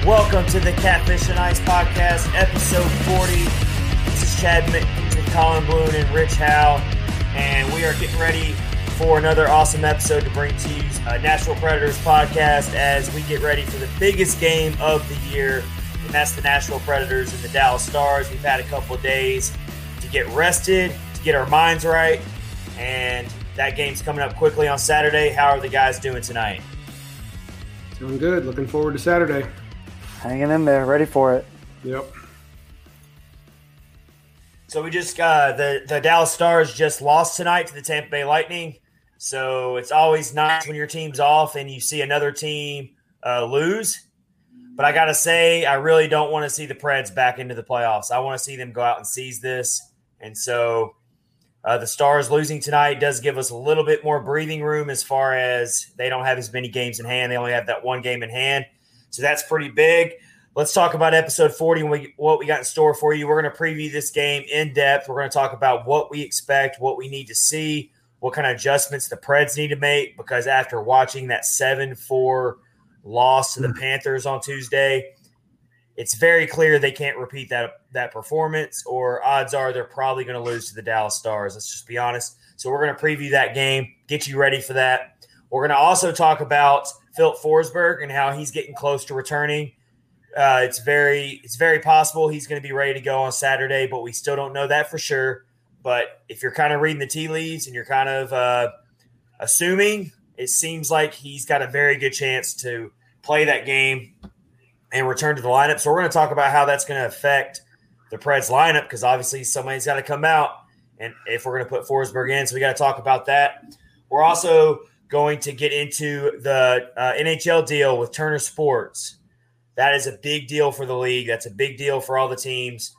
Welcome to the Catfish and Ice Podcast, episode 40. This is Chad with Colin Bloom and Rich Howe, and we are getting ready for another awesome episode to bring to you Nashville Predators podcast as we get ready for the biggest game of the year, and that's the Nashville Predators and the Dallas Stars. We've had a couple of days to get rested, to get our minds right, and that game's coming up quickly on Saturday. How are the guys doing tonight? Doing good. Looking forward to Saturday. Hanging in there, ready for it. Yep. So we just the Dallas Stars just lost tonight to the Tampa Bay Lightning. So it's always nice when your team's off and you see another team lose. But I got to say, I really don't want to see the Preds back into the playoffs. I want to see them go out and seize this. And so the Stars losing tonight does give us a little bit more breathing room as far as they don't have as many games in hand. They only have that one game in hand. So that's pretty big. Let's talk about episode 40 and what we got in store for you. We're going to preview this game in depth. We're going to talk about what we expect, what we need to see, what kind of adjustments the Preds need to make, because after watching that 7-4 loss to the Panthers on Tuesday, it's very clear they can't repeat that performance, or odds are they're probably going to lose to the Dallas Stars. Let's just be honest. So we're going to preview that game, get you ready for that. We're going to also talk about Filip Forsberg and how he's getting close to returning. It's very possible he's going to be ready to go on Saturday, but we still don't know that for sure. But if you're kind of reading the tea leaves and you're kind of assuming, it seems like he's got a very good chance to play that game and return to the lineup. So we're going to talk about how that's going to affect the Preds lineup, because obviously somebody's got to come out, and if we're going to put Forsberg in, so we got to talk about that. We're also going to get into the NHL deal with Turner Sports. That is a big deal for the league. That's a big deal for all the teams.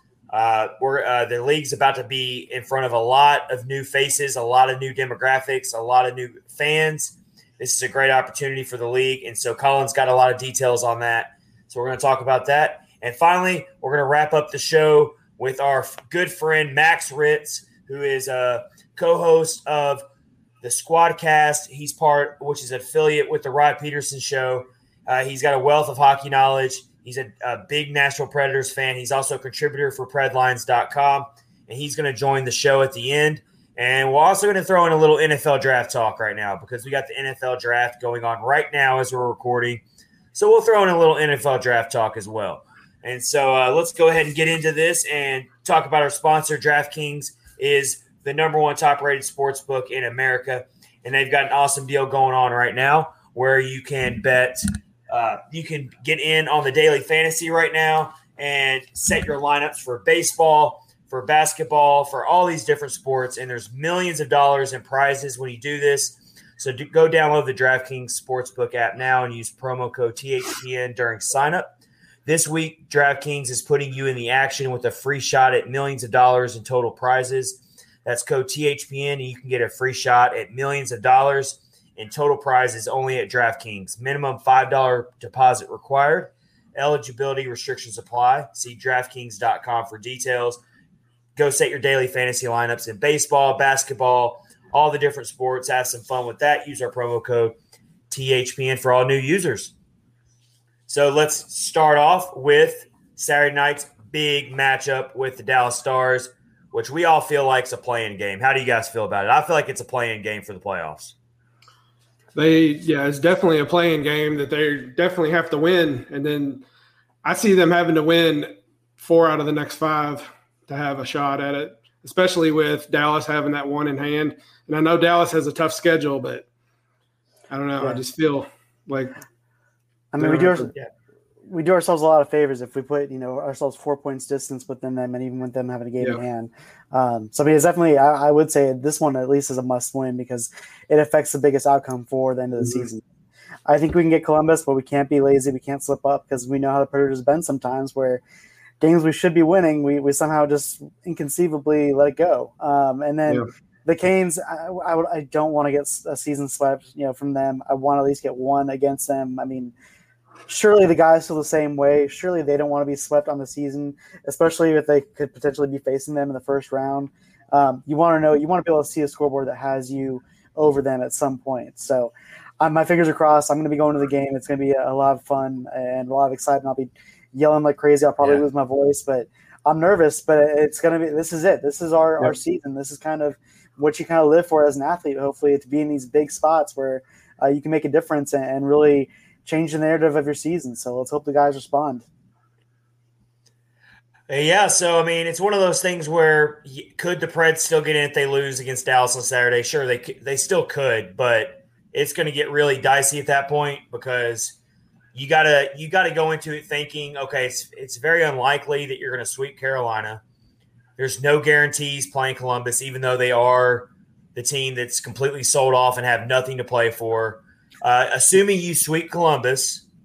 The league's about to be in front of a lot of new faces, a lot of new demographics, a lot of new fans. This is a great opportunity for the league, and so Colin's got a lot of details on that. So we're going to talk about that. And finally, we're going to wrap up the show with our good friend Max Ritz, who is a co-host of the Squadcast. He's which is an affiliate with the Rod Peterson Show. He's got a wealth of hockey knowledge. He's a big Nashville Predators fan. He's also a contributor for Predlines.com, and he's going to join the show at the end. And we're also going to throw in a little NFL draft talk right now, because we got the NFL draft going on right now as we're recording. So we'll throw in a little NFL draft talk as well. And so let's go ahead and get into this and talk about our sponsor. DraftKings is the number one top-rated sports book in America, and they've got an awesome deal going on right now where you can bet. You can get in on the daily fantasy right now and set your lineups for baseball, for basketball, for all these different sports, and there's millions of dollars in prizes when you do this. So go download the DraftKings Sportsbook app now and use promo code THPN during signup. This week, DraftKings is putting you in the action with a free shot at millions of dollars in total prizes. That's code THPN, and you can get a free shot at millions of dollars in total prizes only at DraftKings. Minimum $5 deposit required. Eligibility restrictions apply. See DraftKings.com for details. Go set your daily fantasy lineups in baseball, basketball, all the different sports. Have some fun with that. Use our promo code THPN for all new users. So let's start off with Saturday night's big matchup with the Dallas Stars, which we all feel like is a play-in game. How do you guys feel about it? I feel like it's a play-in game for the playoffs. It's definitely a play-in game that they definitely have to win. And then I see them having to win 4 out of the next 5 to have a shot at it, especially with Dallas having that one in hand. And I know Dallas has a tough schedule, but I don't know. Yeah. I just feel like we do ourselves a lot of favors if we put ourselves 4 points distance within them, and even with them having a game in hand. So I mean, it's definitely, I would say this one at least is a must win, because it affects the biggest outcome for the end of the season. I think we can get Columbus, but we can't be lazy. We can't slip up, because we know how the Predators have been sometimes, where games we should be winning, we somehow just inconceivably let it go. And then the Canes, I don't want to get a season swept, from them. I want to at least get one against them. I mean, surely the guys feel the same way. Surely they don't want to be swept on the season, especially if they could potentially be facing them in the first round. You want to be able to see a scoreboard that has you over them at some point. So my fingers are crossed. I'm going to be going to the game. It's going to be a lot of fun and a lot of excitement. I'll be yelling like crazy. I'll probably lose my voice, but I'm nervous. But it's going to be – this is it. This is our season. This is kind of what you kind of live for as an athlete, hopefully, to be in these big spots where you can make a difference and really change the narrative of your season. So let's hope the guys respond. Yeah, so, I mean, it's one of those things where could the Preds still get in if they lose against Dallas on Saturday? Sure, they still could, but it's going to get really dicey at that point because you gotta go into it thinking, okay, it's very unlikely that you're going to sweep Carolina. There's no guarantees playing Columbus, even though they are the team that's completely sold off and have nothing to play for. Assuming you sweep Columbus –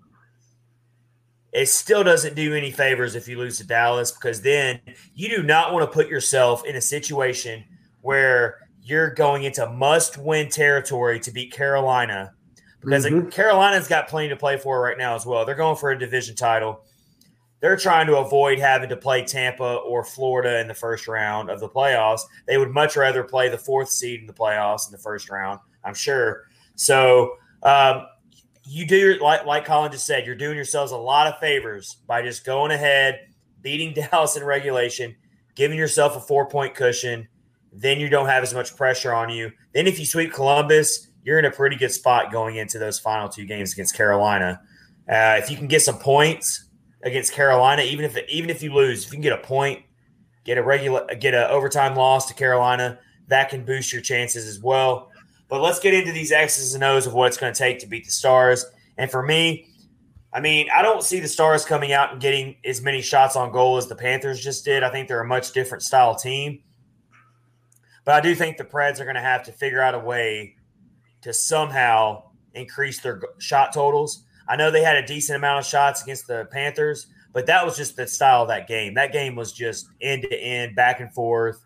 it still doesn't do any favors if you lose to Dallas because then you do not want to put yourself in a situation where you're going into must-win territory to beat Carolina because Carolina's got plenty to play for right now as well. They're going for a division title. They're trying to avoid having to play Tampa or Florida in the first round of the playoffs. They would much rather play the 4th seed in the playoffs in the first round, I'm sure. So, you do like Colin just said, you're doing yourselves a lot of favors by just going ahead, beating Dallas in regulation, giving yourself a 4-point cushion. Then you don't have as much pressure on you. Then if you sweep Columbus, you're in a pretty good spot going into those final 2 games against Carolina. If you can get some points against Carolina, even if you lose, if you can get a point, get a overtime loss to Carolina, that can boost your chances as well. But let's get into these X's and O's of what it's going to take to beat the Stars. And for me, I mean, I don't see the Stars coming out and getting as many shots on goal as the Panthers just did. I think they're a much different style team. But I do think the Preds are going to have to figure out a way to somehow increase their shot totals. I know they had a decent amount of shots against the Panthers, but that was just the style of that game. That game was just end-to-end, back and forth,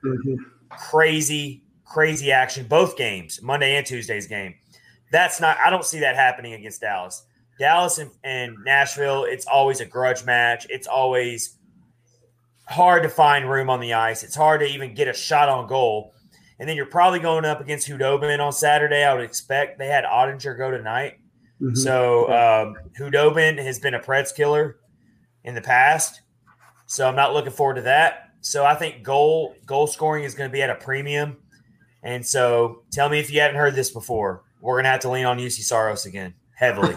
crazy action, both games, Monday and Tuesday's game. I don't see that happening against Dallas. Dallas and Nashville, it's always a grudge match. It's always hard to find room on the ice. It's hard to even get a shot on goal. And then you're probably going up against Khudobin on Saturday. I would expect they had Ottinger go tonight. So Khudobin has been a Preds killer in the past. So I'm not looking forward to that. So I think goal scoring is going to be at a premium. And so tell me if you haven't heard this before. We're going to have to lean on UC Saros again, heavily.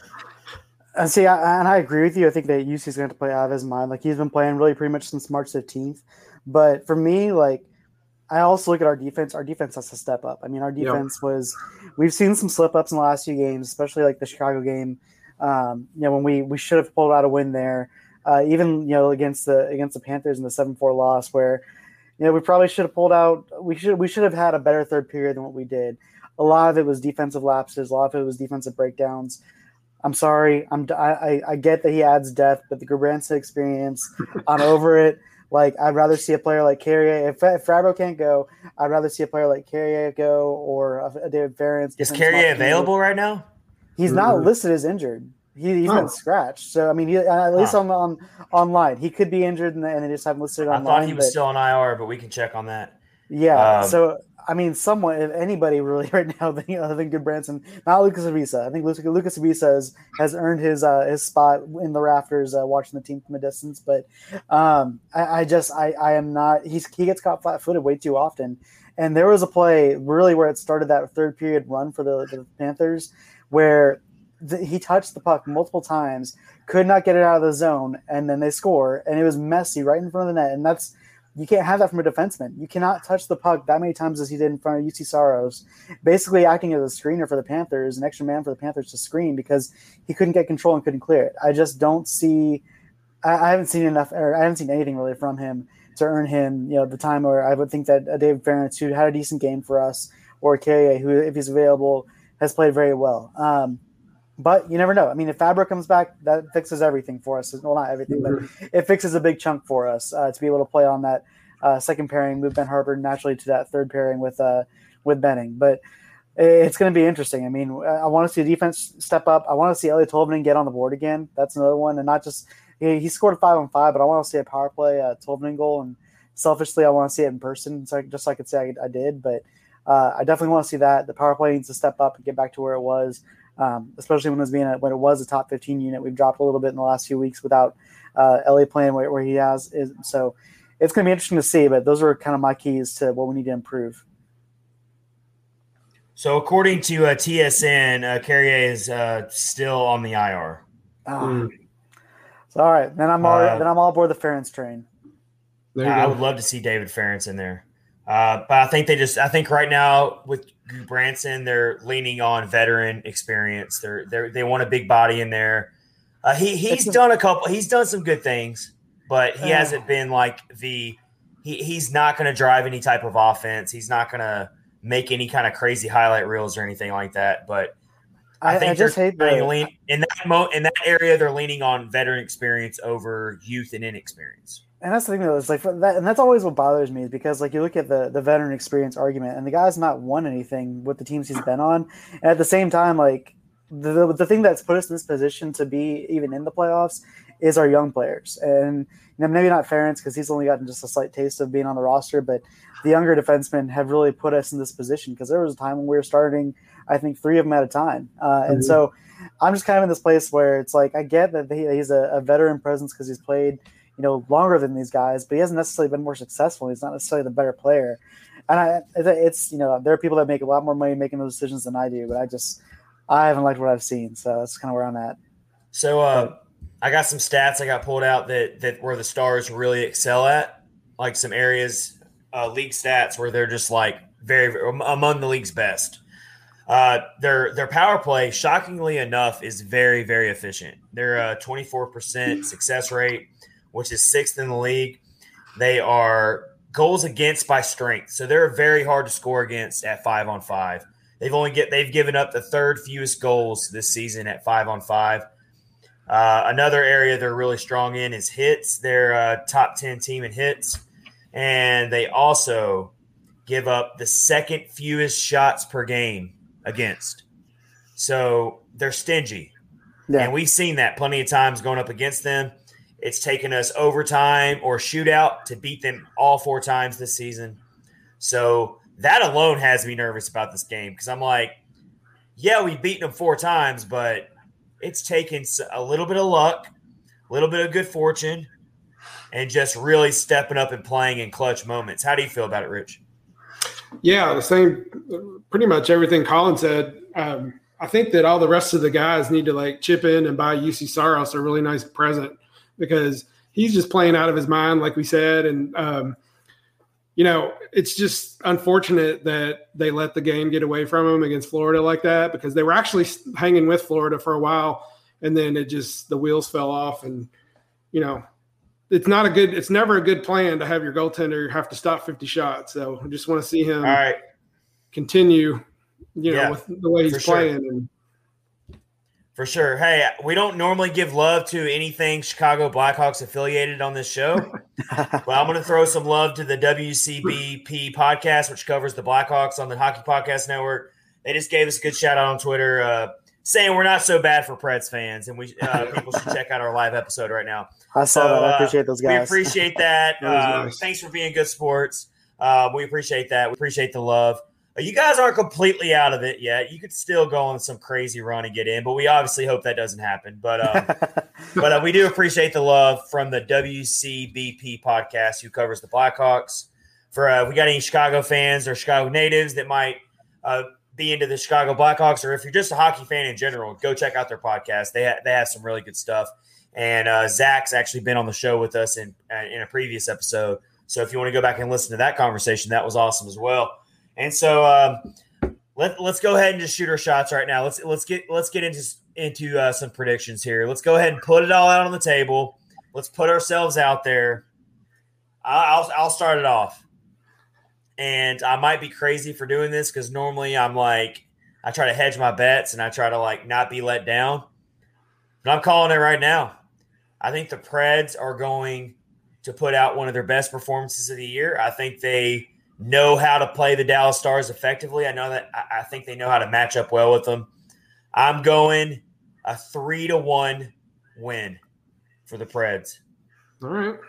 And see, I agree with you. I think that UC is going to play out of his mind. Like, he's been playing really pretty much since March 15th. But for me, like, I also look at our defense. Our defense has to step up. I mean, our defense we've seen some slip-ups in the last few games, especially like the Chicago game, when we should have pulled out a win there. Even, against the Panthers in the 7-4 loss where – we probably should have pulled out. We should have had a better third period than what we did. A lot of it was defensive lapses. A lot of it was defensive breakdowns. I'm sorry. I get that he adds depth, but the Gudbranson experience, I'm over it. Like, I'd rather see a player like Carrier. If Fabro can't go, I'd rather see a player like Carrier go or a David Ferentz. Is Carrier available right now? He's not listed as injured. He's been scratched. So, I mean, at least on online. He could be injured, and they just haven't listed it online. I thought he was still on IR, but we can check on that. Yeah. So, I mean, someone, if anybody really right now, other than Gudbranson, not Lucas Avisa. I think Lucas Avisa has earned his spot in the rafters watching the team from a distance. But I am not – he gets caught flat-footed way too often. And there was a play really where it started that third period run for the Panthers where – he touched the puck multiple times, could not get it out of the zone, and then they score, and it was messy right in front of the net. And you can't have that from a defenseman. You cannot touch the puck that many times as he did in front of UC Saros, basically acting as a screener for the Panthers, an extra man for the Panthers to screen because he couldn't get control and couldn't clear it. I just don't see – I haven't seen enough – or I haven't seen anything really from him to earn him the time where I would think that David Ferentz, who had a decent game for us, or Carrier, who, if he's available, has played very well. But you never know. I mean, if Fabro comes back, that fixes everything for us. Well, not everything, but it fixes a big chunk for us to be able to play on that second pairing, move Ben Harper naturally to that third pairing with Benning. But it's going to be interesting. I mean, I want to see the defense step up. I want to see Elliot Tolvanen get on the board again. That's another one. And not just he scored a 5-on-5, but I want to see a power play Tolvanen goal. And selfishly, I want to see it in person, so I could say I did. But I definitely want to see that. The power play needs to step up and get back to where it was, especially when it was a top 15 unit. We've dropped a little bit in the last few weeks without Ellie playing where he has. So it's going to be interesting to see, but those are kind of my keys to what we need to improve. So according to TSN, Carrier is still on the IR. So all right, then I'm all aboard the Ferentz train. I would love to see David Ferentz in there, but I think right now with Branson, they're leaning on veteran experience. They want a big body in there. He's done some good things, but he hasn't been like he's not going to drive any type of offense. He's not going to make any kind of crazy highlight reels or anything like that. But I think in that area, they're leaning on veteran experience over youth and inexperience. And that's the thing, though, is like that, and that's always what bothers me, is because like you look at the veteran experience argument, and the guy's not won anything with the teams he's been on, and at the same time, like the thing that's put us in this position to be even in the playoffs is our young players, and maybe not Ferentz because he's only gotten just a slight taste of being on the roster, but the younger defensemen have really put us in this position because there was a time when we were starting, I think, 3 of them at a time, and so I'm just kind of in this place where it's like I get that he's a veteran presence because he's played longer than these guys, but he hasn't necessarily been more successful. He's not necessarily the better player. And it's there are people that make a lot more money making those decisions than I do, but I haven't liked what I've seen. So that's kind of where I'm at. So I got some stats I got pulled out that where the Stars really excel at, like some areas, league stats where they're just like very, very among the league's best. Their power play, shockingly enough, is very, very efficient. They're 24% success rate, which is 6th in the league. They are goals against by strength, so they're very hard to score against at 5-on-5. They've given up the 3rd fewest goals this season at 5-on-5. Another area they're really strong in is hits. They're a top 10 team in hits, and they also give up the 2nd fewest shots per game against. So they're stingy, and we've seen that plenty of times going up against them. It's taken us overtime or shootout to beat them all 4 times this season. So that alone has me nervous about this game because I'm like, yeah, we've beaten them 4 times, but it's taken a little bit of luck, a little bit of good fortune, and just really stepping up and playing in clutch moments. How do you feel about it, Rich? Yeah, the same, pretty much everything Colin said. I think that all the rest of the guys need to like chip in and buy UC Saros a really nice present, because he's just playing out of his mind, like we said. And, it's just unfortunate that they let the game get away from him against Florida like that, because they were actually hanging with Florida for a while. And then the wheels fell off. And, it's never a good plan to have your goaltender have to stop 50 shots. So I just want to see him continue, with the way he's playing. And, for sure. Hey, we don't normally give love to anything Chicago Blackhawks affiliated on this show, but I'm going to throw some love to the WCBP podcast, which covers the Blackhawks on the Hockey Podcast Network. They just gave us a good shout out on Twitter, saying we're not so bad for Preds fans, and people should check out our live episode right now. I saw that. I appreciate those guys. We appreciate that. Nice. Thanks for being good sports. We appreciate that. We appreciate the love. You guys aren't completely out of it yet. You could still go on some crazy run and get in, but we obviously hope that doesn't happen. But we do appreciate the love from the WCBP podcast, who covers the Blackhawks. If we got any Chicago fans or Chicago natives that might be into the Chicago Blackhawks, or if you're just a hockey fan in general, go check out their podcast. They have some really good stuff. And Zach's actually been on the show with us in a previous episode. So if you want to go back and listen to that conversation, that was awesome as well. And so let's go ahead and just shoot our shots right now. Let's get into some predictions here. Let's go ahead and put it all out on the table. Let's put ourselves out there. I'll start it off. And I might be crazy for doing this because normally I'm like, I try to hedge my bets and I try to like not be let down. But I'm calling it right now. I think the Preds are going to put out one of their best performances of the year. I think they know how to play the Dallas Stars effectively. I think they know how to match up well with them. I'm going a 3-1 win for the Preds. All right.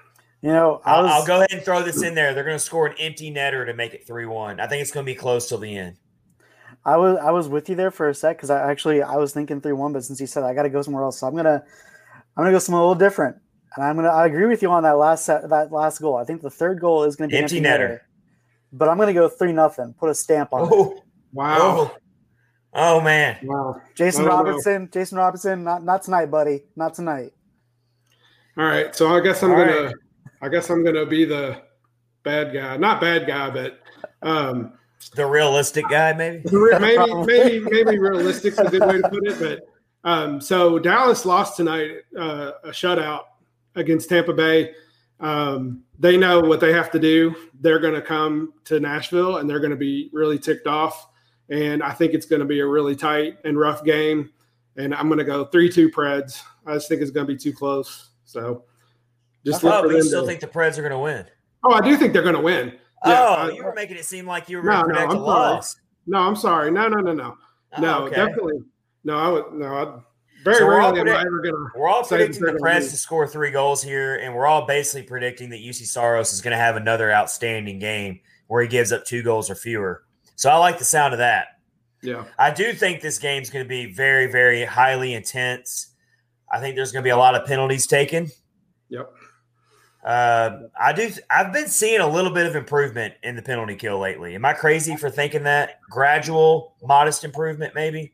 I'll go ahead and throw this in there. They're going to score an empty netter to make it 3-1. I think it's going to be close till the end. I was with you there for a sec because I was thinking 3-1, but since you said I got to go somewhere else, so I'm gonna go somewhere a little different, and I agree with you on that last goal. I think the third goal is going to be empty netter, but I'm going to go 3-0. Put a stamp on it. Wow. Oh man. Wow. Jason Robertson, not tonight, buddy. Not tonight. All right. So I guess I'm gonna be the bad guy. Not bad guy, but the realistic guy, maybe. maybe realistic is a good way to put it. But so Dallas lost tonight, a shutout against Tampa Bay. They know what they have to do. They're going to come to Nashville and they're going to be really ticked off. And I think it's going to be a really tight and rough game. And I'm going to go 3-2 Preds. I just think it's going to be too close. So just but you still think the Preds are going to win? Oh, I do think they're going to win. Yeah, you were making it seem like you were going to predict a loss. No, I'm sorry. No. Okay. Definitely. Very rarely am I ever going to. We're all predicting the Preds to score 3 goals here, and we're all basically predicting that UC Saros is going to have another outstanding game where he gives up 2 goals or fewer. So I like the sound of that. Yeah. I do think this game's going to be very, very highly intense. I think there's going to be a lot of penalties taken. Yep. I've been seeing a little bit of improvement in the penalty kill lately. Am I crazy for thinking that? Gradual, modest improvement, maybe?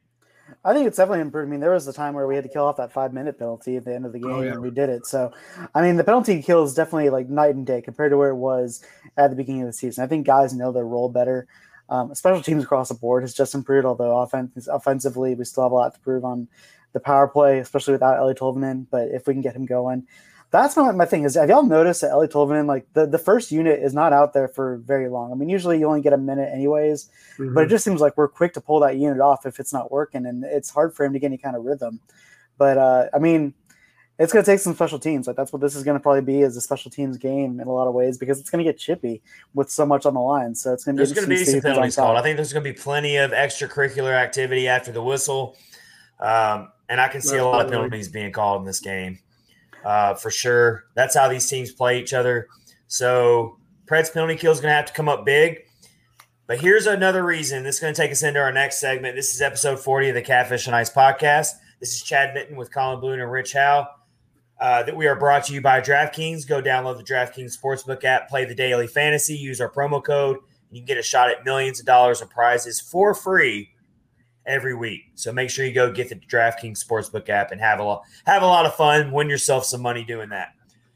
I think it's definitely improved. I mean, there was a time where we had to kill off that 5-minute penalty at the end of the game, and we did it. So, I mean, the penalty kill is definitely like night and day compared to where it was at the beginning of the season. I think guys know their role better. Special teams across the board has just improved, although offensively we still have a lot to prove on the power play, especially without Eeli Tolvanen. But if we can get him going, that's my thing is, have y'all noticed that Eeli Tolvanen, like the first unit is not out there for very long? I mean, usually you only get a minute anyways, but it just seems like we're quick to pull that unit off if it's not working, and it's hard for him to get any kind of rhythm. But, I mean, it's going to take some special teams. Like that's what this is going to probably be, is a special teams game in a lot of ways, because it's going to get chippy with so much on the line. So it's going to be some penalties called. I think there's going to be plenty of extracurricular activity after the whistle. And I can see a lot of penalties being called in this game. For sure. That's how these teams play each other. So Preds penalty kill is going to have to come up big. But here's another reason. This is going to take us into our next segment. This is episode 40 of the Catfish and Ice podcast. This is Chad Mitten with Colin Bloom and Rich Howe. That we are brought to you by DraftKings. Go download the DraftKings Sportsbook app, play the daily fantasy, use our promo code. You can get a shot at millions of dollars in prizes for free every week. So make sure you go get the DraftKings Sportsbook app and have a lot of fun, win yourself some money doing that.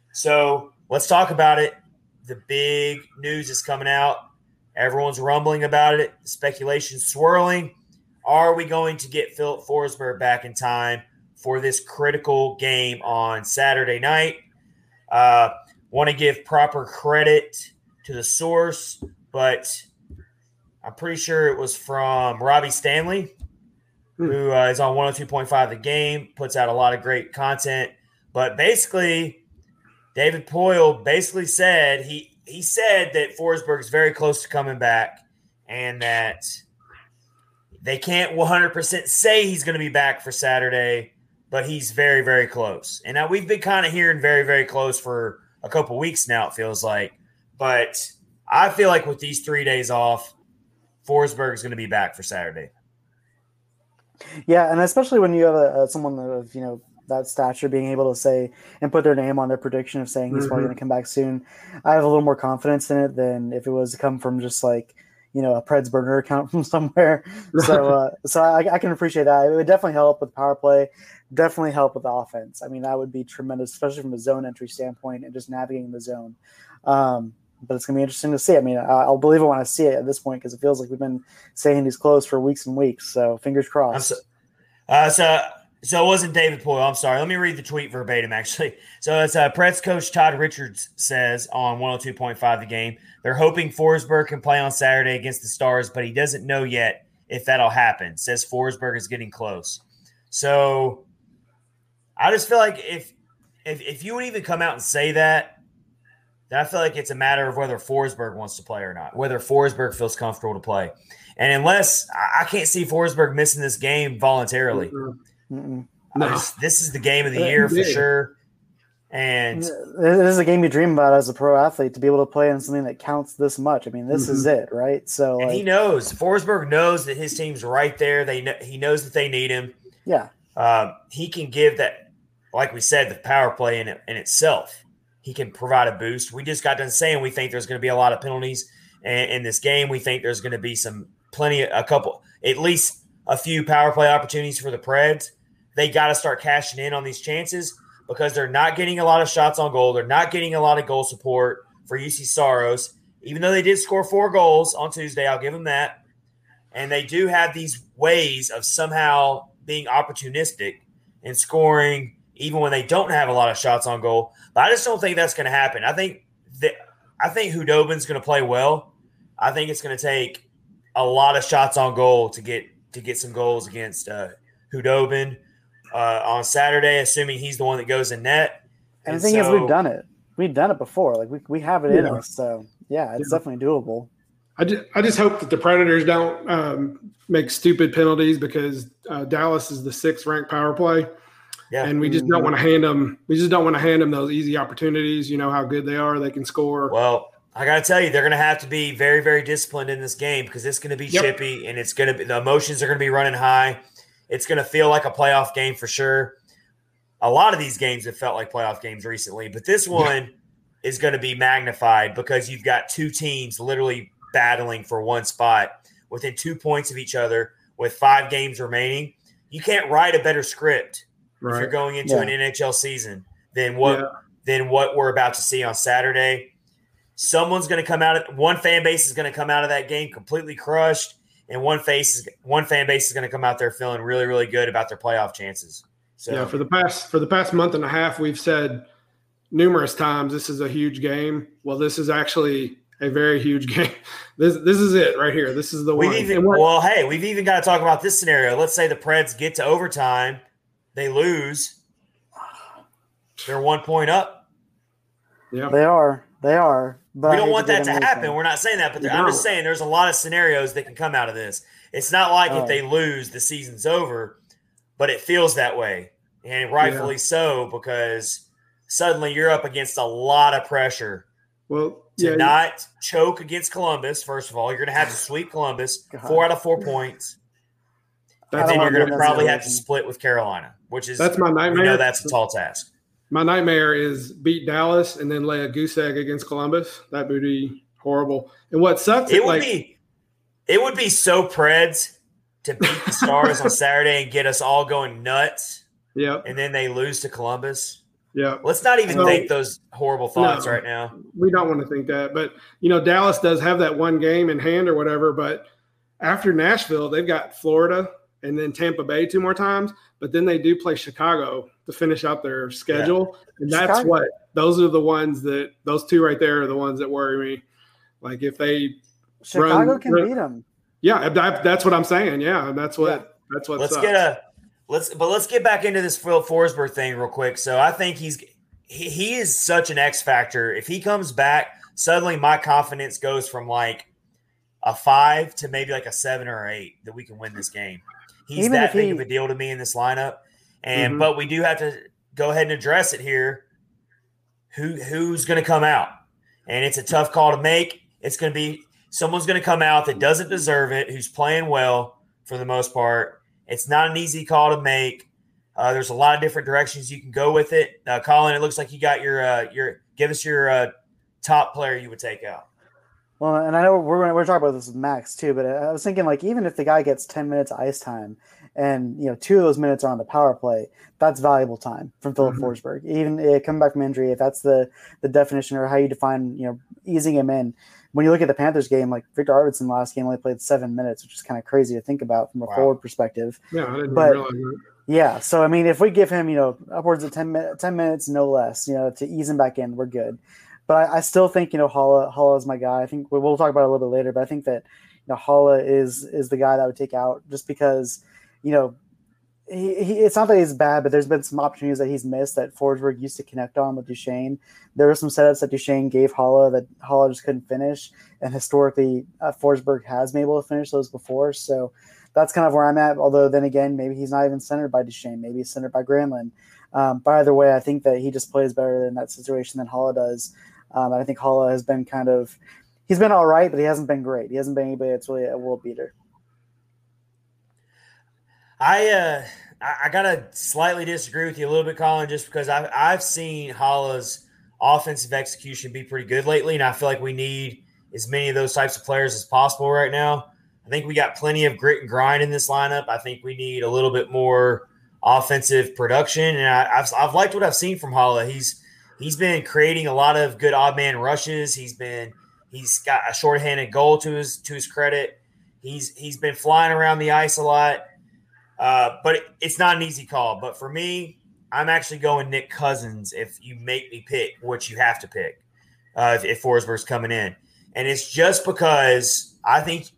So let's talk about it. The big news is coming out. Everyone's rumbling about it. Speculation swirling. Are we going to get Filip Forsberg back in time for this critical game on Saturday night? Want to give proper credit to the source, but I'm pretty sure it was from Robbie Stanley, who is on 102.5 The Game, puts out a lot of great content. But basically, David Poile basically said he said that Forsberg is very close to coming back, and that they can't 100% say he's going to be back for Saturday, but he's very, very close. And now we've been kind of hearing very, very close for a couple weeks now, it feels like. But I feel like with these 3 days off, Forsberg is going to be back for Saturday. Yeah, and especially when you have someone of that stature being able to say and put their name on their prediction of saying he's probably going to come back soon, I have a little more confidence in it than if it was to come from just like a Preds burner account from somewhere. So I can appreciate that. It would definitely help with power play, definitely help with the offense. I mean, that would be tremendous, especially from a zone entry standpoint and just navigating the zone. But it's going to be interesting to see. I mean, I'll believe it when I see it at this point, because it feels like we've been saying he's close for weeks and weeks. So fingers crossed. So it wasn't David Poile. I'm sorry. Let me read the tweet verbatim, actually. So it's Preds coach Todd Richards says on 102.5 The Game, they're hoping Forsberg can play on Saturday against the Stars, but he doesn't know yet if that'll happen. Says Forsberg is getting close. So I just feel like if you would even come out and say that, then I feel like it's a matter of whether Forsberg wants to play or not, whether Forsberg feels comfortable to play. And unless I can't see Forsberg missing this game voluntarily. No. This is the game of the year for sure. And this is a game you dream about as a pro athlete, to be able to play in something that counts this much. I mean, this is it, right? So, and he knows, Forsberg knows that his team's right there. He knows that they need him. Yeah. He can give that, like we said, the power play in itself. He can provide a boost. We just got done saying we think there's going to be a lot of penalties in this game. We think there's going to be at least a few power play opportunities for the Preds. They got to start cashing in on these chances, because they're not getting a lot of shots on goal. They're not getting a lot of goal support for UC Saros, even though they did score 4 goals on Tuesday. I'll give them that. And they do have these ways of somehow being opportunistic and scoring even when they don't have a lot of shots on goal. But I just don't think that's going to happen. I think Hudobin's going to play well. I think it's going to take a lot of shots on goal to get some goals against Hudobin on Saturday, assuming he's the one that goes in net. And the thing is, we've done it. We've done it before. Like we have it in us. So yeah, it's definitely doable. I just hope that the Predators don't make stupid penalties, because Dallas is the 6th ranked power play. Yeah. And we just don't want to hand them. We just don't want to hand them those easy opportunities. You know how good they are; they can score. Well, I got to tell you, they're going to have to be very, very disciplined in this game, because it's going to be chippy, and it's going to be, the emotions are going to be running high. It's going to feel like a playoff game for sure. A lot of these games have felt like playoff games recently, but this one is going to be magnified, because you've got 2 teams literally battling for one spot within 2 points of each other with 5 games remaining. You can't write a better script if you're going into an NHL season than what we're about to see on Saturday. Someone's going to come out – one fan base is going to come out of that game completely crushed, and one fan base is going to come out there feeling really, really good about their playoff chances. So for the past month and a half, we've said numerous times this is a huge game. Well, this is actually a very huge game. This is it right here. This is the one. We've even got to talk about this scenario. Let's say the Preds get to overtime, they lose, they're 1 point up. Yeah, they are. But we don't want that to happen. We're not saying that, but I'm just saying there's a lot of scenarios that can come out of this. It's not like if they lose, the season's over, but it feels that way, and rightfully so, because suddenly you're up against a lot of pressure. Well, not choke against Columbus, first of all. You're going to have to sweep Columbus, 4 out of 4 points. And then you're going to probably have to split with Carolina, that's my nightmare. We know that's a tall task. My nightmare is beat Dallas and then lay a goose egg against Columbus. That would be horrible. And what sucks, it would be so Preds to beat the Stars on Saturday and get us all going nuts. Yeah. And then they lose to Columbus. Yeah. Let's not even think those horrible thoughts right now. We don't want to think that. But, Dallas does have that one game in hand or whatever. But after Nashville, they've got Florida and then Tampa Bay 2 more times. But then they do play Chicago to finish out their schedule. Yeah. And those are the ones those 2 right there are the ones that worry me. Like if they Chicago can beat them. Yeah, that's what I'm saying. Yeah, that's what let's get back into this Phil Forsberg thing real quick. So I think he is such an X factor. If he comes back, suddenly my confidence goes from like a 5 to maybe like a 7 or 8 that we can win this game. He's even that big of a deal to me in this lineup. And but we do have to go ahead and address it here. Who's going to come out? And it's a tough call to make. It's going to be someone's going to come out that doesn't deserve it, who's playing well for the most part. It's not an easy call to make. There's a lot of different directions you can go with it. Colin, it looks like you got your give us your top player you would take out. Well, and I know we're talking about this with Max too, but I was thinking like even if the guy gets 10 minutes ice time and 2 of those minutes are on the power play, that's valuable time from Philip Forsberg. Even coming back from injury, if that's the definition or how you define easing him in. When you look at the Panthers game, like Victor Arvidsson last game only played 7 minutes, which is kind of crazy to think about from a forward perspective. Yeah, I didn't realize that. Yeah, so I mean, if we give him upwards of 10 minutes, no less, to ease him back in, we're good. But I still think Haula is my guy. I think we'll talk about it a little bit later, but I think that Haula is the guy that I would take out just because it's not that he's bad, but there's been some opportunities that he's missed that Forsberg used to connect on with Duchesne. There were some setups that Duchesne gave Haula that Haula just couldn't finish, and historically Forsberg has been able to finish those before. So that's kind of where I'm at. Although then again, maybe he's not even centered by Duchesne. Maybe he's centered by Granlund. But either way, I think that he just plays better in that situation than Hala does. And I think Hala has been he's been all right, but he hasn't been great. He hasn't been anybody that's really a world beater. I gotta slightly disagree with you a little bit, Colin, just because I've seen Hala's offensive execution be pretty good lately, and I feel like we need as many of those types of players as possible right now. I think we got plenty of grit and grind in this lineup. I think we need a little bit more offensive production, and I've liked what I've seen from Hala. He's been creating a lot of good odd man rushes. He's got a shorthanded goal to his credit. He's been flying around the ice a lot. But it's not an easy call. But for me, I'm actually going Nick Cousins if you make me pick what you have to pick if Forsberg's coming in. And it's just because I think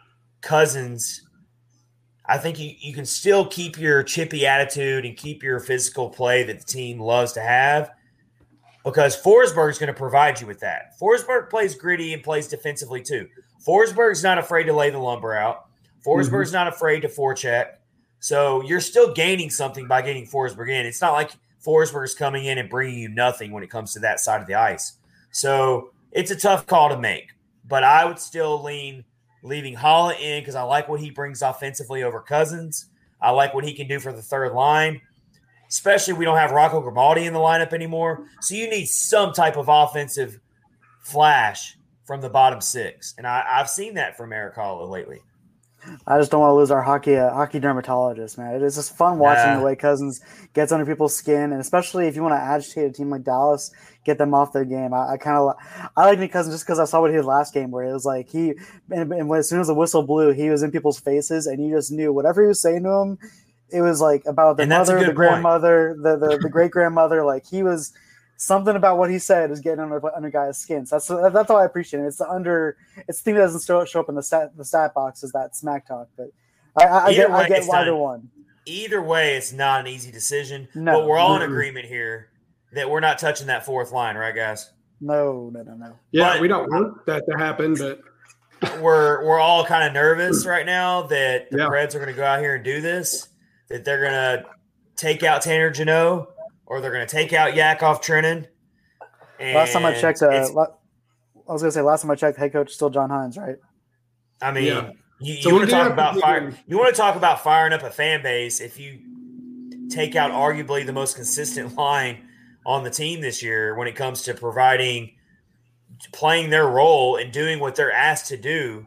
Cousins – I think you can still keep your chippy attitude and keep your physical play that the team loves to have because Forsberg's going to provide you with that. Forsberg plays gritty and plays defensively too. Forsberg's not afraid to lay the lumber out. Forsberg's not afraid to forecheck. So you're still gaining something by getting Forsberg in. It's not like Forsberg's coming in and bringing you nothing when it comes to that side of the ice. So it's a tough call to make. But I would still lean leaving Hala in because I like what he brings offensively over Cousins. I like what he can do for the third line, especially we don't have Rocco Grimaldi in the lineup anymore. So you need some type of offensive flash from the bottom six. And I've seen that from Erik Hala lately. I just don't want to lose our hockey dermatologist, man. It's just fun watching the way Cousins gets under people's skin, and especially if you want to agitate a team like Dallas, get them off their game. I like Nick Cousins just because I saw what he did last game, where it was like as soon as the whistle blew, he was in people's faces, and you just knew whatever he was saying to them, it was like about the mother, the grandmother, the great grandmother. Like he was. Something about what he said is getting under guys' skins. That's all I appreciate. It's the thing that doesn't show up in the stat box is that smack talk. But I get either one. Either way, it's not an easy decision. No, but we're all in agreement here that we're not touching that fourth line, right, guys? No. Yeah, but we don't want that to happen, but we're all kind of nervous right now that the Preds are going to go out here and do this. That they're going to take out Tanner Jeannot. Or they're going to take out Yakov Trenin. Last time I checked, last time I checked, head coach is still John Hines, right? I mean, you want to talk about fire. You want to talk about firing up a fan base if you take out arguably the most consistent line on the team this year when it comes to playing their role and doing what they're asked to do.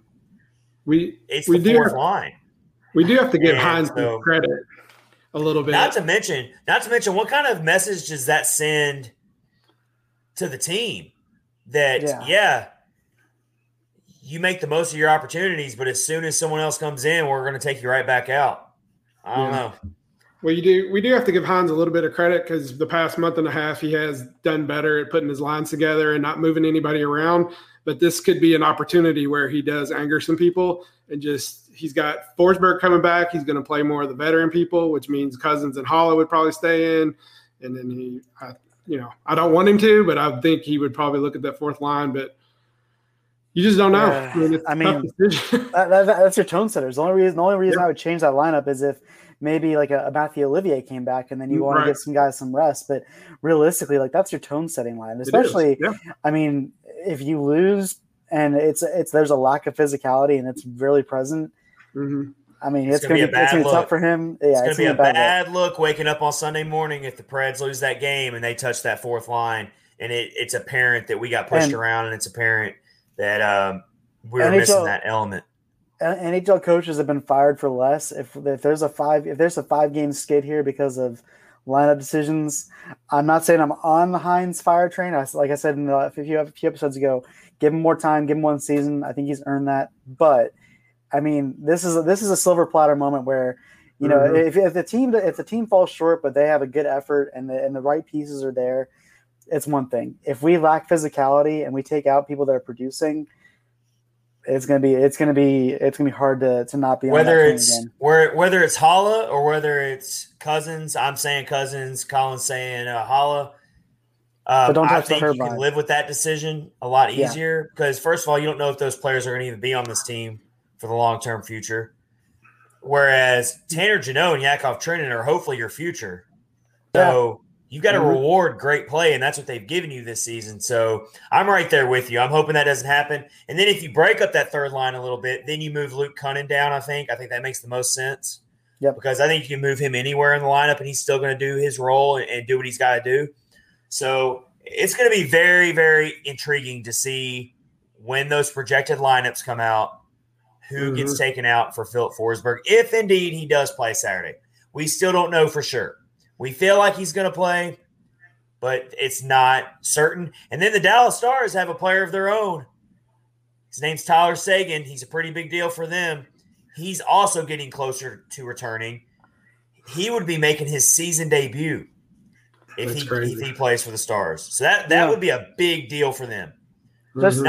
It's the fourth line. We do have to give Hines some credit. A little bit. Not to mention, what kind of message does that send to the team? That you make the most of your opportunities, but as soon as someone else comes in, we're going to take you right back out. I don't know. Well, we do have to give Hines a little bit of credit because the past month and a half he has done better at putting his lines together and not moving anybody around. But this could be an opportunity where he does anger some people and he's got Forsberg coming back. He's going to play more of the veteran people, which means Cousins and Hala would probably stay in. And then I don't want him to, but I think he would probably look at that fourth line. But you just don't know. That's your tone setters. The only reason I would change that lineup is if maybe like a Matthew Olivier came back and then you want to give some guys some rest. But realistically, like that's your tone setting line, especially. I mean, if you lose and there's a lack of physicality and it's really present. Mm-hmm. I mean, it's going to be tough for him. Yeah, it's going to be a bad look waking up on Sunday morning if the Preds lose that game and they touch that fourth line, and it's apparent that we got pushed around, and it's apparent that we were missing that element. NHL coaches have been fired for less. If there's a 5-game skid here because of lineup decisions, I'm not saying I'm on the Hines fire train. Like I said a few episodes ago, give him more time, give him one season. I think he's earned that, but. I mean, this is a silver platter moment where, if the team falls short, but they have a good effort and the right pieces are there, it's one thing. If we lack physicality and we take out people that are producing, it's gonna be hard to not be on that train again. Whether it's Hala or whether it's Cousins, I'm saying Cousins, Colin's saying Hala. But don't touch I think you can live with that decision a lot easier because first of all, you don't know if those players are going to even be on this team for the long-term future. Whereas Tanner Jeannot and Yakov Trenin are hopefully your future. So you've got to reward great play, and that's what they've given you this season. So I'm right there with you. I'm hoping that doesn't happen. And then if you break up that third line a little bit, then you move Luke Cunnin down, I think. I think that makes the most sense. Yep. Because I think you can move him anywhere in the lineup, and he's still going to do his role and do what he's got to do. So it's going to be very, very intriguing to see when those projected lineups come out, who gets taken out for Filip Forsberg, if indeed he does play Saturday. We still don't know for sure. We feel like he's going to play, but it's not certain. And then the Dallas Stars have a player of their own. His name's Tyler Seguin. He's a pretty big deal for them. He's also getting closer to returning. He would be making his season debut if he plays for the Stars. So that would be a big deal for them. Just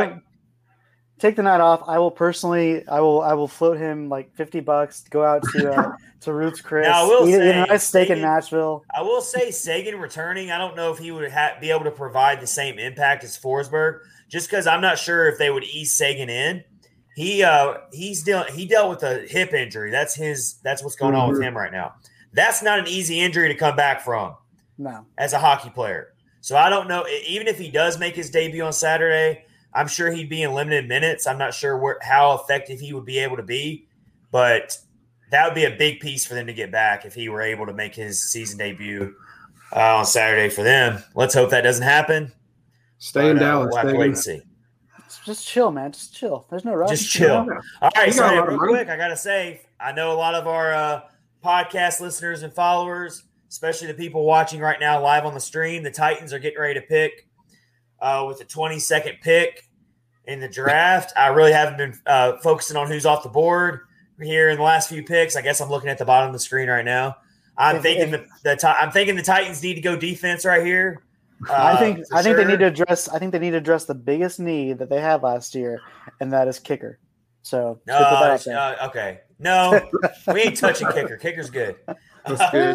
take the night off. I will float him like $50 to go out to Roots Chris. Now, eat a nice steak in Nashville. I will say Seguin returning, I don't know if he would be able to provide the same impact as Forsberg, just because I'm not sure if they would ease Seguin in. He dealt with a hip injury. That's what's going on with him right now. That's not an easy injury to come back from. No. As a hockey player. So I don't know. Even if he does make his debut on Saturday, I'm sure he'd be in limited minutes. I'm not sure how effective he would be able to be, but that would be a big piece for them to get back if he were able to make his season debut on Saturday for them. Let's hope that doesn't happen. Stay in Dallas. We'll have to wait and see. Just chill, man. Just chill. There's no rush. Just chill. All right, so real quick, I got to say, I know a lot of our podcast listeners and followers, especially the people watching right now live on the stream, the Titans are getting ready to pick with the 22nd pick in the draft. I really haven't been focusing on who's off the board here in the last few picks. I guess I'm looking at the bottom of the screen right now. I'm thinking the Titans need to go defense right here. I think they need to address. I think they need to address the biggest need that they had last year, and that is kicker. So okay, no, we ain't touching kicker. Kicker's good. That's good.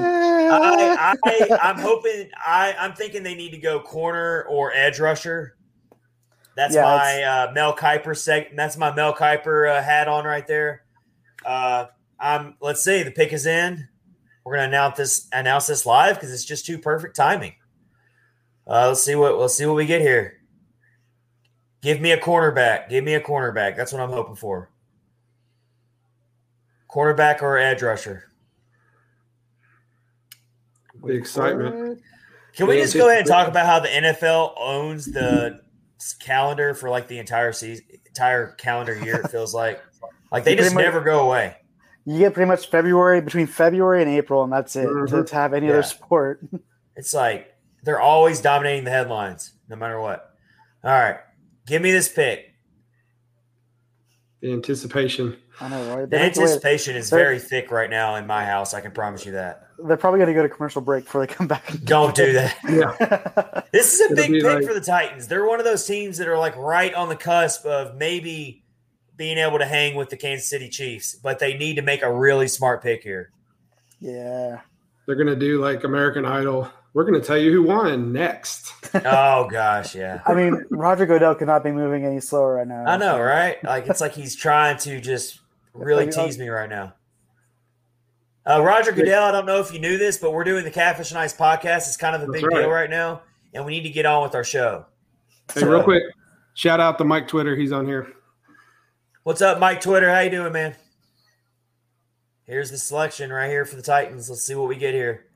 I'm hoping. I'm thinking they need to go corner or edge rusher. That's my Mel Kiper That's my Mel Kiper hat on right there. Let's see. The pick is in. We're gonna announce this live because it's just too perfect timing. Let's see what we get here. Give me a cornerback. That's what I'm hoping for. Cornerback or edge rusher. The excitement. Can we just go ahead and talk about how the NFL owns the calendar for like the entire season, entire calendar year? It feels like they just never go away. You get pretty much between February and April, and that's it to have any other sport. It's like they're always dominating the headlines, no matter what. All right, give me this pick. The anticipation. I know, right? The anticipation is very thick right now in my house. I can promise you that. They're probably going to go to commercial break before they come back. Don't do that. Yeah. This is a big pick for the Titans. They're one of those teams that are like right on the cusp of maybe being able to hang with the Kansas City Chiefs, but they need to make a really smart pick here. Yeah. They're going to do like American Idol. We're going to tell you who won next. Oh, gosh, yeah. I mean, Roger Goodell could not be moving any slower right now. I know, right? Like it's like he's trying to just really tease me right now. Roger Goodell, I don't know if you knew this, but we're doing the Catfish and Ice podcast. It's kind of a big deal right now, and we need to get on with our show. Hey, real quick, shout out to Mike Twitter. He's on here. What's up, Mike Twitter? How you doing, man? Here's the selection right here for the Titans. Let's see what we get here.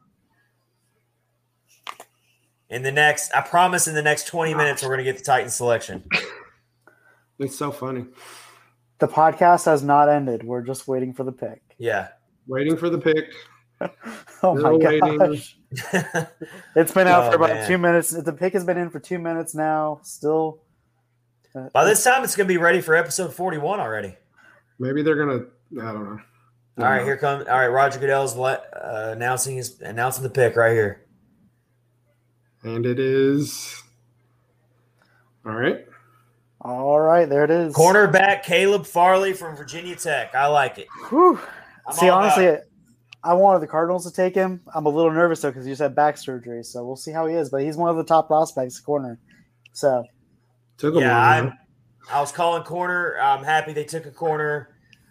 I promise in the next 20 minutes, we're going to get the Titans selection. It's so funny. The podcast has not ended. We're just waiting for the pick. Yeah. Waiting for the pick. Oh, my gosh. It's been out for about 2 minutes. The pick has been in for 2 minutes now. Still. By this time, it's going to be ready for episode 41 already. Maybe they're going to – I don't know. All right, here comes – all right, Roger Goodell's announcing the pick right here. And it is – all right. All right, there it is. Cornerback Caleb Farley from Virginia Tech. I like it. Whew. See, honestly, I wanted the Cardinals to take him. I'm a little nervous, though, because he just had back surgery. So we'll see how he is. But he's one of the top prospects, corner. So, I was calling corner. I'm happy they took a corner.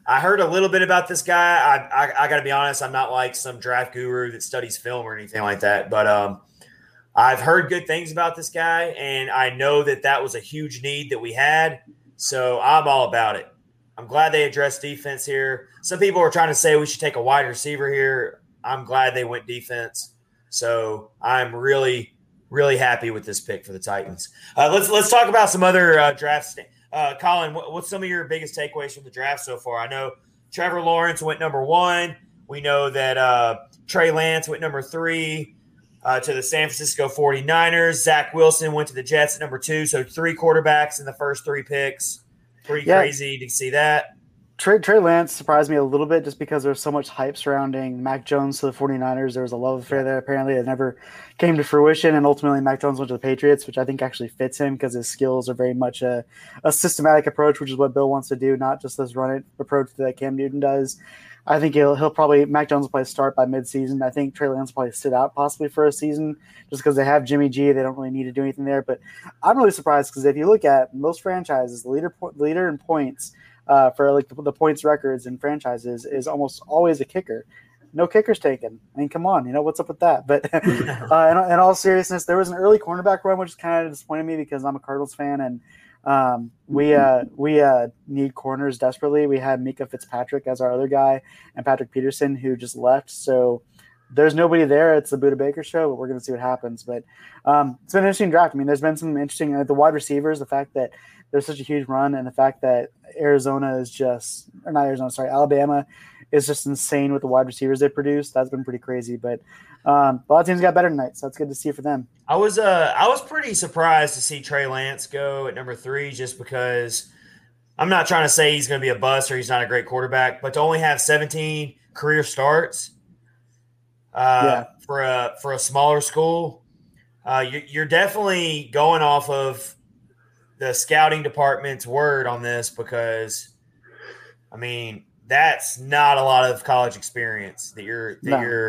I heard a little bit about this guy. I got to be honest, I'm not like some draft guru that studies film or anything like that, but I've heard good things about this guy, and I know that was a huge need that we had, so I'm all about it. I'm glad they addressed defense here. Some people were trying to say we should take a wide receiver here. I'm glad they went defense, so I'm really, really happy with this pick for the Titans. Let's talk about some other drafts. Colin, what's some of your biggest takeaways from the draft so far? I know Trevor Lawrence went number 1. We know that Trey Lance went number 3 to the San Francisco 49ers. Zach Wilson went to the Jets at number 2. So 3 quarterbacks in the first 3 picks. Pretty crazy to see that. Trey Lance surprised me a little bit just because there's so much hype surrounding Mac Jones to the 49ers. There was a love affair there. Apparently it never came to fruition, and ultimately Mac Jones went to the Patriots, which I think actually fits him because his skills are very much a systematic approach, which is what Bill wants to do, not just this run-it approach that Cam Newton does. I think he'll probably – Mac Jones will probably start by midseason. I think Trey Lance will probably sit out possibly for a season just because they have Jimmy G. They don't really need to do anything there. But I'm really surprised because if you look at most franchises, the leader in points – for like the points records in franchises is almost always a kicker. No kickers taken. I mean, come on, what's up with that? But in all seriousness, there was an early cornerback run, which kind of disappointed me because I'm a Cardinals fan, and we need corners desperately. We had Mika Fitzpatrick as our other guy, and Patrick Peterson, who just left. So there's nobody there. It's the Buda Baker show, but we're going to see what happens. But it's been an interesting draft. I mean, there's been some interesting the wide receivers, the fact that there's such a huge run, and the fact that Alabama is just insane with the wide receivers they produce. That's been pretty crazy. But a lot of teams got better tonight, so that's good to see for them. I was pretty surprised to see Trey Lance go at number 3, just because I'm not trying to say he's going to be a bust or he's not a great quarterback, but to only have 17 career starts for a smaller school, you're definitely going off of the scouting department's word on this, because I mean, that's not a lot of college experience that you're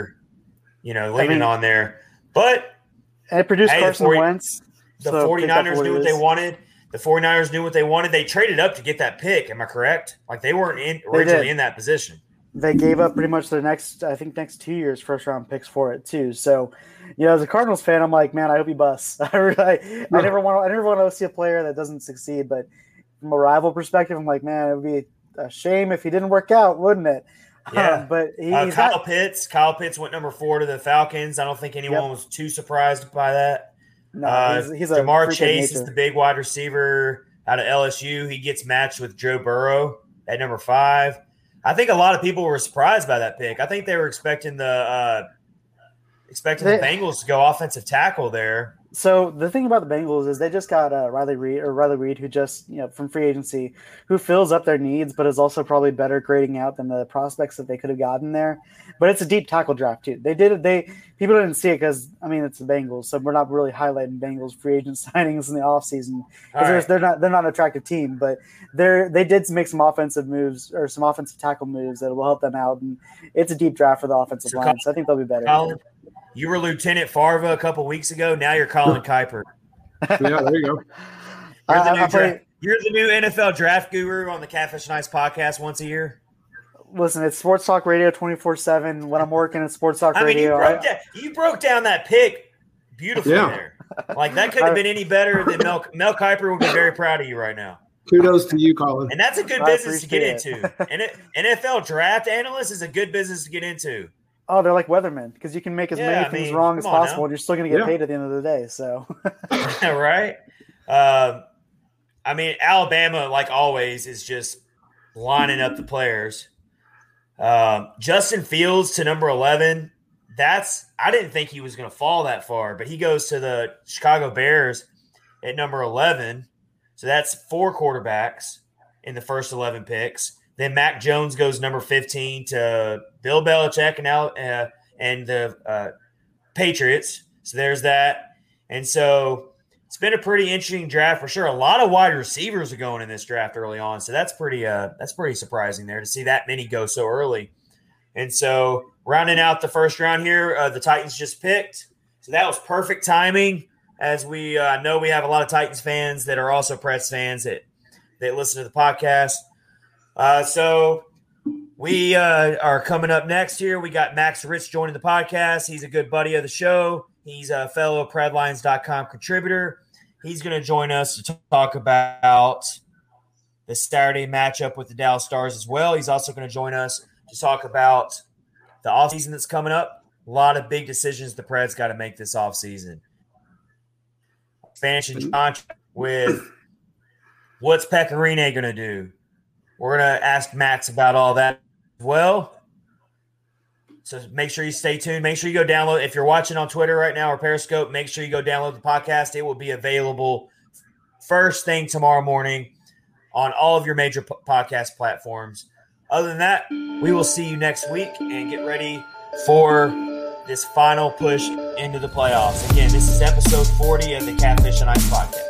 leaning on there. But and it produced Carson Wentz. The 49ers knew what they wanted. The 49ers knew what they wanted. They traded up to get that pick. Am I correct? Like, they weren't originally in that position. They gave up pretty much their next 2 years first round picks for it too. So, as a Cardinals fan, I'm like, man, I hope he busts. I never want to see a player that doesn't succeed. But from a rival perspective, I'm like, man, it would be a shame if he didn't work out, wouldn't it? Yeah. But Kyle Pitts went number 4 to the Falcons. I don't think anyone was too surprised by that. No, he's a Jamar Chase is the big wide receiver out of LSU. He gets matched with Joe Burrow at number 5. I think a lot of people were surprised by that pick. I think they were expecting the Bengals to go offensive tackle there. So the thing about the Bengals is they just got Riley Reed, who just from free agency, who fills up their needs, but is also probably better grading out than the prospects that they could have gotten there. But it's a deep tackle draft too. People didn't see it because it's the Bengals, so we're not really highlighting Bengals free agent signings in the offseason because they're not an attractive team, but they did make some offensive moves or some offensive tackle moves that will help them out, and it's a deep draft for the offensive line, so I think they'll be better. Colin, you were Lieutenant Farva a couple weeks ago. Now you're Colin Kuiper. Yeah, there you go. You're the new NFL draft guru on the Catfish and Ice podcast once a year. Listen, it's Sports Talk Radio 24/7. When I'm working at Sports Talk Radio, you broke down that pick beautifully there. Like, that couldn't have been any better than Mel Kiper would be very proud of you right now. Kudos to you, Colin. And that's a good business to get into. And NFL draft analyst is a good business to get into. Oh, they're like weathermen because you can make as many things wrong as possible, and you're still going to get paid at the end of the day. So, right? Alabama, like always, is just lining up the players. Justin Fields to number 11. I didn't think he was going to fall that far, but he goes to the Chicago Bears at number 11. So that's 4 quarterbacks in the first 11 picks. Then Mac Jones goes number 15 to Bill Belichick and the Patriots. So there's that. And so it's been a pretty interesting draft for sure. A lot of wide receivers are going in this draft early on. So that's pretty surprising there to see that many go so early. And so rounding out the first round here, the Titans just picked. So that was perfect timing, as we know we have a lot of Titans fans that are also Preds fans that listen to the podcast. So We are coming up next here. We got Max Ritz joining the podcast. He's a good buddy of the show. He's a fellow PredLines.com contributor. He's going to join us to talk about the Saturday matchup with the Dallas Stars as well. He's also going to join us to talk about the offseason that's coming up. A lot of big decisions the Preds got to make this offseason. Expansion contract with what's Pecorine going to do? We're going to ask Max about all that as well. So make sure you stay tuned. Make sure you go download. If you're watching on Twitter right now or Periscope, make sure you go download the podcast. It will be available first thing tomorrow morning on all of your major podcast platforms. Other than that, we will see you next week and get ready for this final push into the playoffs. Again, this is episode 40 of the Catfish and Ice podcast.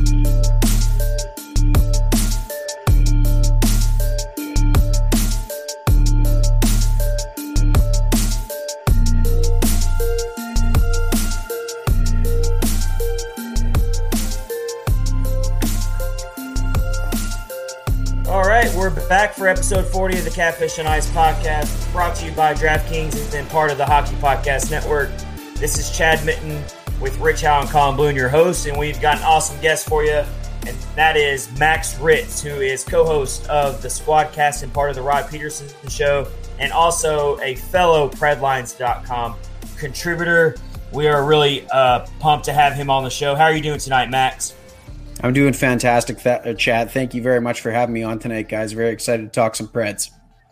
We're back for episode 40 of the Catfish and Ice podcast, brought to you by DraftKings and part of the Hockey Podcast Network. This is Chad Mitten with Rich Howe and Colin Bloom, your hosts, and we've got an awesome guest for you, and that is Max Ritz, who is co-host of the Squadcast and part of the Rod Peterson Show, and also a fellow PredLines.com contributor. We are really pumped to have him on the show. How are you doing tonight, Max? I'm doing fantastic, Chad. Thank you very much for having me on tonight, guys. Very excited to talk some Preds.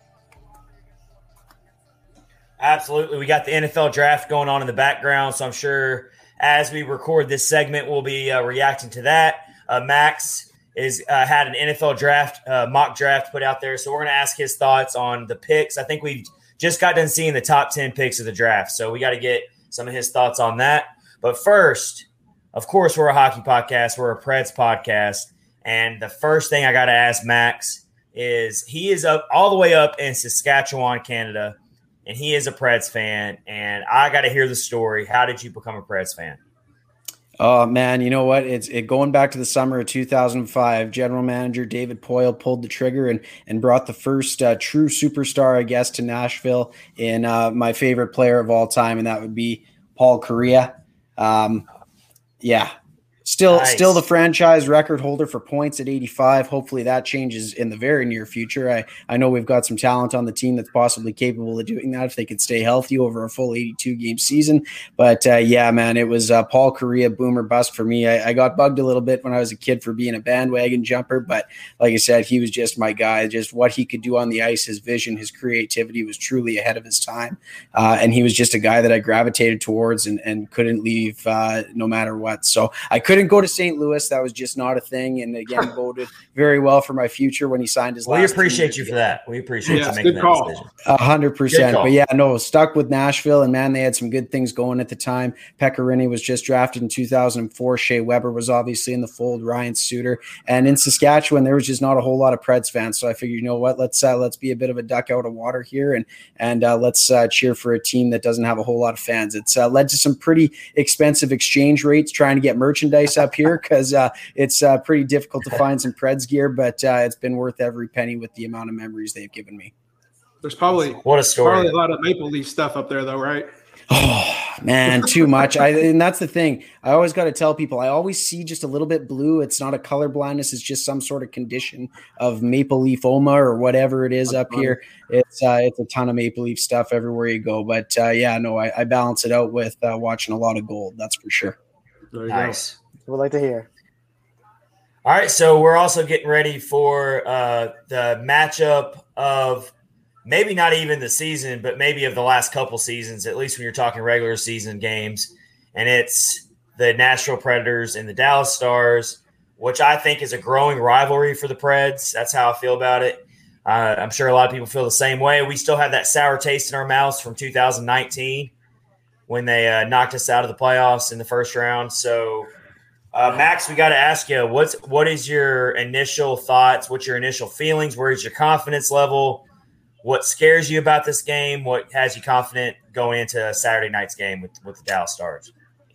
Absolutely. We got the NFL draft going on in the background, so I'm sure as we record this segment, we'll be reacting to that. Max had an NFL draft, mock draft put out there, so we're going to ask his thoughts on the picks. I think we've just got done seeing the top 10 picks of the draft, so we got to get some of his thoughts on that. But first, of course, we're a hockey podcast. We're a Preds podcast. And the first thing I got to ask Max is he is up all the way up in Saskatchewan, Canada, and he is a Preds fan. And I got to hear the story. How did you become a Preds fan? Oh, man, you know what? It's going back to the summer of 2005. General manager David Poyle pulled the trigger and brought the first true superstar, I guess, to Nashville in my favorite player of all time, and that would be Paul Kariya. Yeah, still the franchise record holder for points at 85. Hopefully that changes in the very near future. I know we've got some talent on the team that's possibly capable of doing that if they could stay healthy over a full 82-game season. But, yeah, man, it was Paul Kariya, boom or bust for me. I got bugged a little bit when I was a kid for being a bandwagon jumper. But like I said, he was just my guy. Just what he could do on the ice, his vision, his creativity was truly ahead of his time. And he was just a guy that I gravitated towards and couldn't leave no matter what. So I couldn't go to St. Louis. That was just not a thing. And again, voted very well for my future when he signed his last. We appreciate you for that. We appreciate you making that decision. 100%. But yeah, no, stuck with Nashville, and man, they had some good things going at the time. Pecorine was just drafted in 2004. Shea Weber was obviously in the fold. Ryan Suter, and in Saskatchewan, there was just not a whole lot of Preds fans. So I figured, you know what, let's be a bit of a duck out of water here, and let's cheer for a team that doesn't have a whole lot of fans. It's led to some pretty expensive exchange rates trying to get merchandise up here because it's pretty difficult to find some Preds gear, but it's been worth every penny with the amount of memories they've given me. There's probably what a story. Probably a lot of Maple Leaf stuff up there, though, right? Oh man, too much. And that's the thing. I always got to tell people. I always see just a little bit blue. It's not a color blindness. It's just some sort of condition of Maple Leaf Oma or whatever it is up here. It's a ton of Maple Leaf stuff everywhere you go. But yeah, no, I balance it out with watching a lot of gold. That's for sure. Nice. We'd like to hear. All right, so we're also getting ready for the matchup of maybe not even the season, but maybe of the last couple seasons, at least when you're talking regular season games. And it's the Nashville Predators and the Dallas Stars, which I think is a growing rivalry for the Preds. That's how I feel about it. I'm sure a lot of people feel the same way. We still have that sour taste in our mouths from 2019 when they knocked us out of the playoffs in the first round. So, Max, we got to ask you, what is your initial thoughts? What's your initial feelings? Where is your confidence level? What scares you about this game? What has you confident going into Saturday night's game with the Dallas Stars?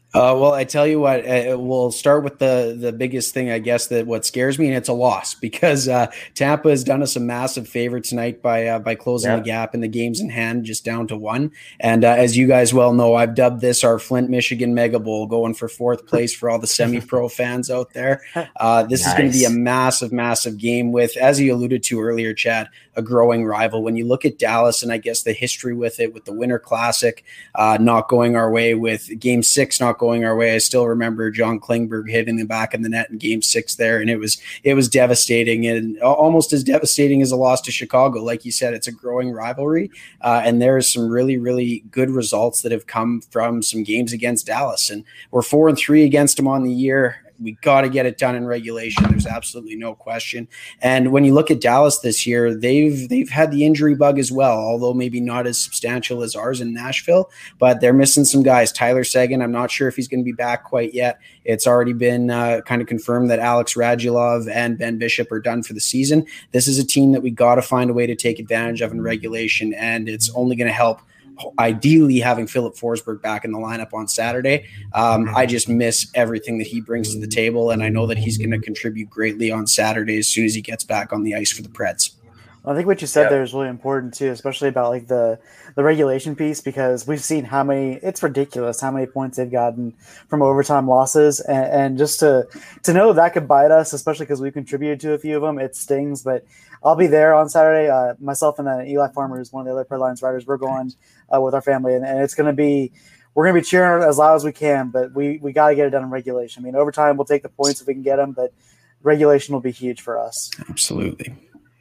Well, I tell you what, we'll start with the biggest thing, I guess, that what scares me, and it's a loss because Tampa has done us a massive favor tonight by closing the gap in the games in hand, just down to 1. And as you guys well know, I've dubbed this our Flint, Michigan Mega Bowl, going for 4th place for all the semi-pro fans out there. This is going to be a massive, massive game with, as you alluded to earlier, Chad, a growing rival. When you look at Dallas and I guess the history with it, with the Winter Classic not going our way, with Game 6 not going our way. I still remember John Klingberg hitting the back of the net in Game 6 there, and it was devastating, and almost as devastating as a loss to Chicago. Like you said, it's a growing rivalry, and there is some really, really good results that have come from some games against Dallas, and we're 4-3 against them on the year. We got to get it done in regulation. There's absolutely no question. And when you look at Dallas this year, they've had the injury bug as well, although maybe not as substantial as ours in Nashville, but they're missing some guys. Tyler Seguin, I'm not sure if he's going to be back quite yet. It's already been kind of confirmed that Alex Radulov and Ben Bishop are done for the season. This is a team that we got to find a way to take advantage of in regulation, and it's only going to help ideally having Philip Forsberg back in the lineup on Saturday. I just miss everything that he brings to the table, and I know that he's going to contribute greatly on Saturday as soon as he gets back on the ice for the Preds. I think what you said there is really important too, especially about like the regulation piece, because we've seen it's ridiculous how many points they've gotten from overtime losses, and just to know that could bite us, especially because we contributed to a few of them, it stings. But I'll be there on Saturday. Myself and Eli Farmer, who's one of the other Pred Lions writers, we're going with our family, and it's going to be, we're going to be cheering as loud as we can, but we got to get it done in regulation. I mean, overtime, we'll take the points if we can get them, but regulation will be huge for us. Absolutely.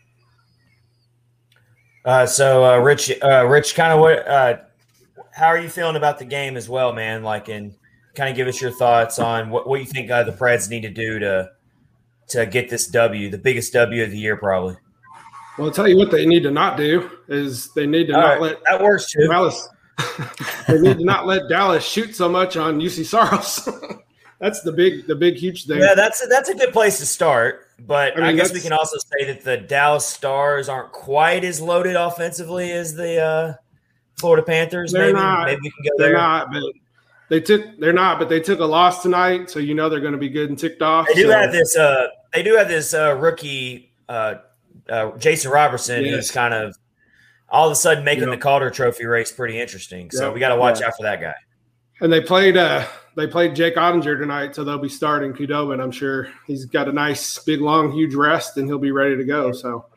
So Rich, kind of what? How are you feeling about the game as well, man? Like, and kind of give us your thoughts on what you think the Preds need to do to get this W, the biggest W of the year, probably. Well, I'll tell you what they need to not do is they need to not let that works too. Dallas. They need to not let Dallas shoot so much on UC Saros. That's the big, huge thing. Yeah, that's a good place to start. But I guess we can also say that the Dallas Stars aren't quite as loaded offensively as the Florida Panthers. They're not. Maybe we can go they're there. Not, but they're not. But they took a loss tonight, so you know they're going to be good and ticked off. They do have this rookie Jason Robertson, who's kind of all of a sudden making the Calder Trophy race pretty interesting. So we got to watch out for that guy. And they played Jake Ottinger tonight, so they'll be starting Khudobin. I'm sure he's got a nice, big, long, huge rest, and he'll be ready to go.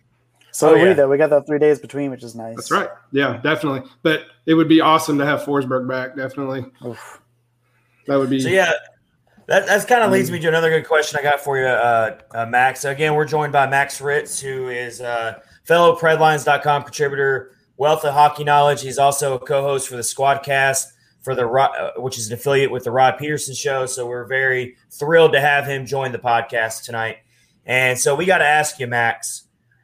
We got that 3 days between, which is nice. That's right. Yeah, definitely. But it would be awesome to have Forsberg back. Definitely. Oof. That would be. So that kind of leads me to another good question I got for you, Max. Again, we're joined by Max Ritz, who is a fellow PredLines.com contributor, wealth of hockey knowledge. He's also a co-host for the Squadcast, which is an affiliate with the Rod Peterson Show. So we're very thrilled to have him join the podcast tonight. And so we got to ask you, Max,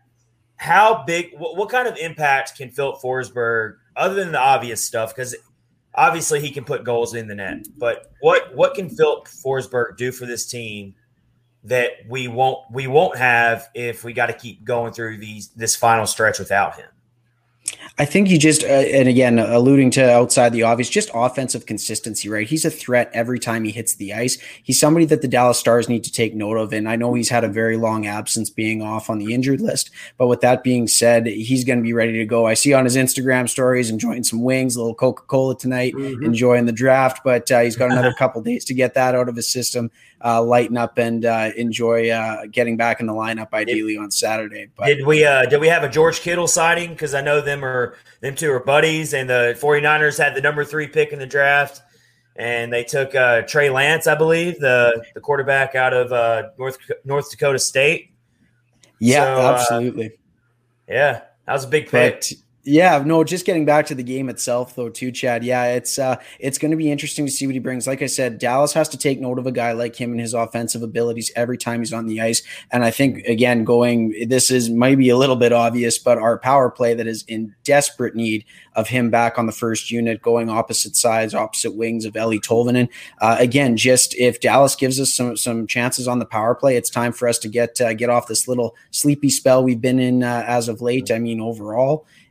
how big, what kind of impact can Philip Forsberg, other than the obvious stuff, because obviously he can put goals in the net, but what can Philip Forsberg do for this team that we won't have if we got to keep going through this final stretch without him? I think you just, and again, alluding to outside the obvious, just offensive consistency, right? He's a threat every time he hits the ice. He's somebody that the Dallas Stars need to take note of. And I know he's had a very long absence being off on the injured list. But with that being said, he's going to be ready to go. I see on his Instagram stories enjoying some wings, a little Coca-Cola tonight, enjoying the draft. But he's got another couple days to get that out of his system, lighten up and enjoy getting back in the lineup ideally on Saturday. But did we have a George Kittle sighting? Because I know them two are buddies, and the 49ers had the number 3 pick in the draft, and they took Trey Lance, I believe, the quarterback out of North Dakota State. Yeah, so, absolutely. Yeah, that was a big pick. Yeah, no, just getting back to the game itself, though, too, Chad. Yeah, it's going to be interesting to see what he brings. Like I said, Dallas has to take note of a guy like him and his offensive abilities every time he's on the ice. And I think, again, this is maybe a little bit obvious, but our power play that is in desperate need of him back on the first unit, going opposite sides, opposite wings of Eeli Tolvanen. Again, just if Dallas gives us some chances on the power play, it's time for us to get off this little sleepy spell we've been in as of late. I mean, overall.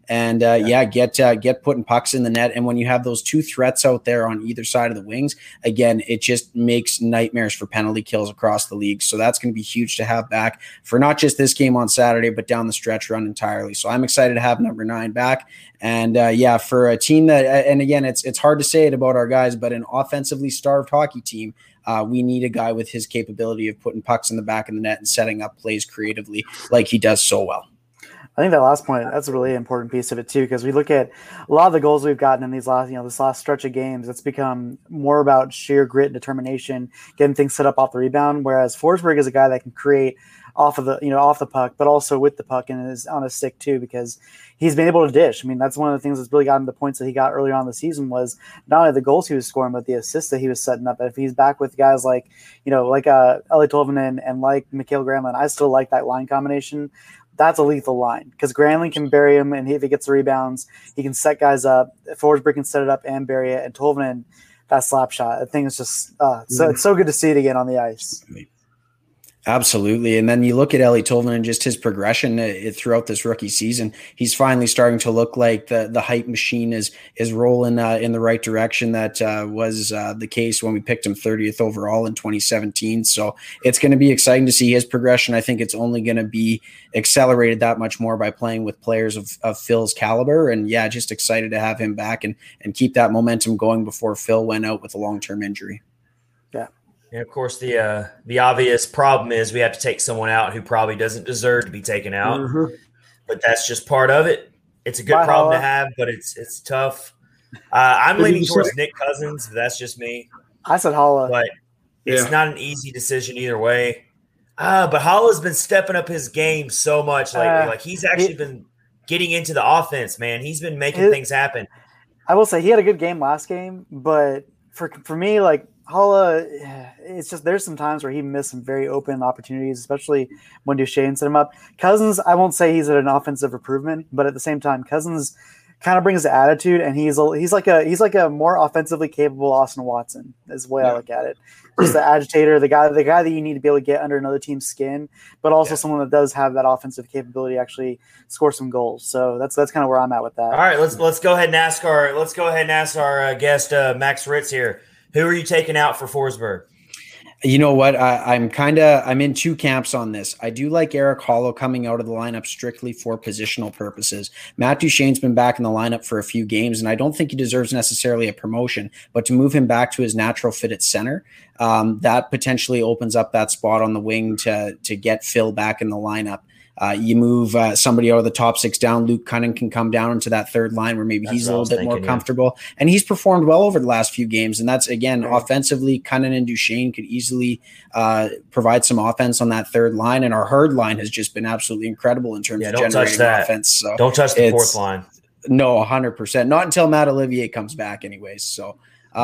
and get putting pucks in the net. And when you have those two threats out there on either side of the wings, again, it just makes nightmares for penalty kills across the league. So that's going to be huge to have back for not just this game on Saturday, but down the stretch run entirely. So I'm excited to have number 9 back. And for a team that, and again, it's hard to say it about our guys, but an offensively starved hockey team, we need a guy with his capability of putting pucks in the back of the net and setting up plays creatively like he does so well. I think that last point, that's a really important piece of it too, because we look at a lot of the goals we've gotten in this last stretch of games, it's become more about sheer grit and determination, getting things set up off the rebound, whereas Forsberg is a guy that can create off the puck, but also with the puck and is on a stick too, because he's been able to dish. I mean, that's one of the things that's really gotten the points that he got earlier on in the season was not only the goals he was scoring, but the assists that he was setting up. If he's back with guys like Eeli Tolvanen and like Mikael Granlund, I still like that line combination. That's a lethal line because Granlund can bury him, and if he gets the rebounds, he can set guys up. Forsberg can set it up and bury it, and Tolvanen, that slap shot. I think it's just it's so good to see it again on the ice. Absolutely. And then you look at Eeli Tolvanen and just his progression throughout this rookie season. He's finally starting to look like the hype machine is rolling in the right direction. That was the case when we picked him 30th overall in 2017. So it's going to be exciting to see his progression. I think it's only going to be accelerated that much more by playing with players of Phil's caliber. And just excited to have him back and keep that momentum going before Phil went out with a long-term injury. Yeah. And of course, the obvious problem is we have to take someone out who probably doesn't deserve to be taken out. Mm-hmm. But that's just part of it. It's a good problem to have, but it's tough. I'm leaning towards Nick Cousins. That's just me. I said Haula. But it's not an easy decision either way. But Haula's been stepping up his game so much lately. Like he's actually been getting into the offense, man. He's been making things happen. I will say he had a good game last game, but for me, like, Haula, it's just there's some times where he missed some very open opportunities, especially when Duchesne set him up. Cousins, I won't say he's at an offensive improvement, but at the same time, Cousins kind of brings the attitude, and he's like a more offensively capable Austin Watson is the way I look at it. Just the agitator, the guy that you need to be able to get under another team's skin, but also someone that does have that offensive capability to actually score some goals. So that's kind of where I'm at with that. All right, let's go ahead and ask our guest Max Ritz here. Who are you taking out for Forsberg? You know what? I'm in two camps on this. I do like Erik Haula coming out of the lineup strictly for positional purposes. Matt Duchene's been back in the lineup for a few games, and I don't think he deserves necessarily a promotion, but to move him back to his natural fit at center, that potentially opens up that spot on the wing to get Phil back in the lineup. You move somebody out of the top 6 down. Luke Cunningham can come down into that third line where maybe he's a little bit more comfortable. And he's performed well over the last few games. And that's, again, offensively, Cunningham and Duchene could easily provide some offense on that third line. And our Herd line has just been absolutely incredible in terms of generating offense. So don't touch the fourth line. No, 100%. Not until Matt Olivier comes back anyways. So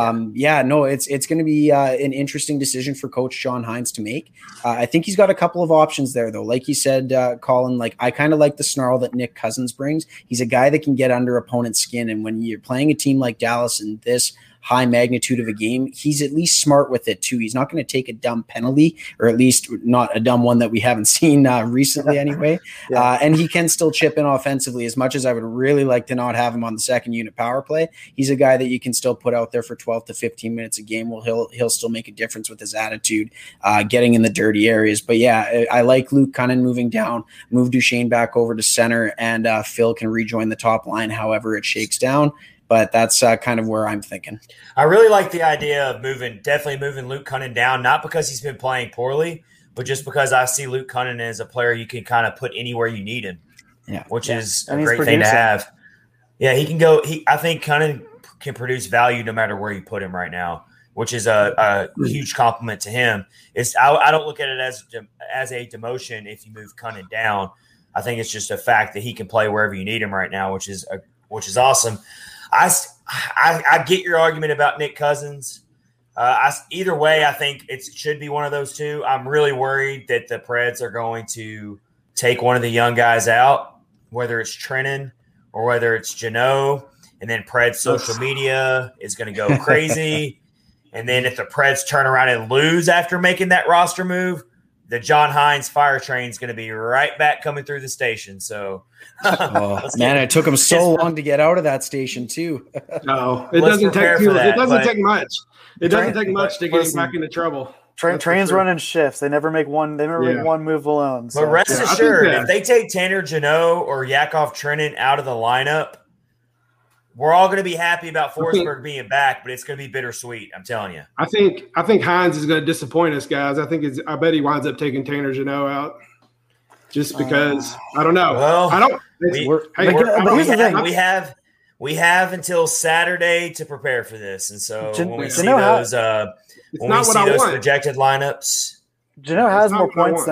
it's going to be an interesting decision for Coach John Hines to make. I think he's got a couple of options there, though. Like you said, Colin, like I kind of like the snarl that Nick Cousins brings. He's a guy that can get under opponent's skin. And when you're playing a team like Dallas in this high magnitude of a game, he's at least smart with it too. He's not going to take a dumb penalty, or at least not a dumb one that we haven't seen recently anyway. And he can still chip in offensively. As much as I would really like to not have him on the second unit power play, he's a guy that you can still put out there for 12 to 15 minutes a game. Well, he'll still make a difference with his attitude, getting in the dirty areas. But I like Luke Cunningham moving down, move Duchene back over to center, and Phil can rejoin the top line however it shakes down. But that's kind of where I'm thinking. I really like the idea of definitely moving Luke Cunningham down, not because he's been playing poorly, but just because I see Luke Cunningham as a player you can kind of put anywhere you need him, which is a great thing to have. Yeah, he can go. I think Cunningham can produce value no matter where you put him right now, which is a huge compliment to him. I don't look at it as a demotion if you move Cunningham down. I think it's just a fact that he can play wherever you need him right now, which is awesome. I get your argument about Nick Cousins. Either way, I think it should be one of those two. I'm really worried that the Preds are going to take one of the young guys out, whether it's Trennan or whether it's Jeannot, and then Preds social media is going to go crazy. And then if the Preds turn around and lose after making that roster move, the John Hines fire train is going to be right back coming through the station. So, man, it took him so long to get out of that station too. No, it doesn't take too. It doesn't take much. It doesn't take much to get him back into trouble. Trains run in shifts. They never make one. They never make one move alone. So. But rest assured, if they take Tanner Jeannot or Yakov Trenin out of the lineup, we're all going to be happy about Forsberg being back, but it's going to be bittersweet. I'm telling you. I think Hines is going to disappoint us, guys. I bet he winds up taking Tanner Jeannot out, just because I don't know. Well, I don't. We have until Saturday to prepare for this, and so when we see those projected lineups, Jeannot has more points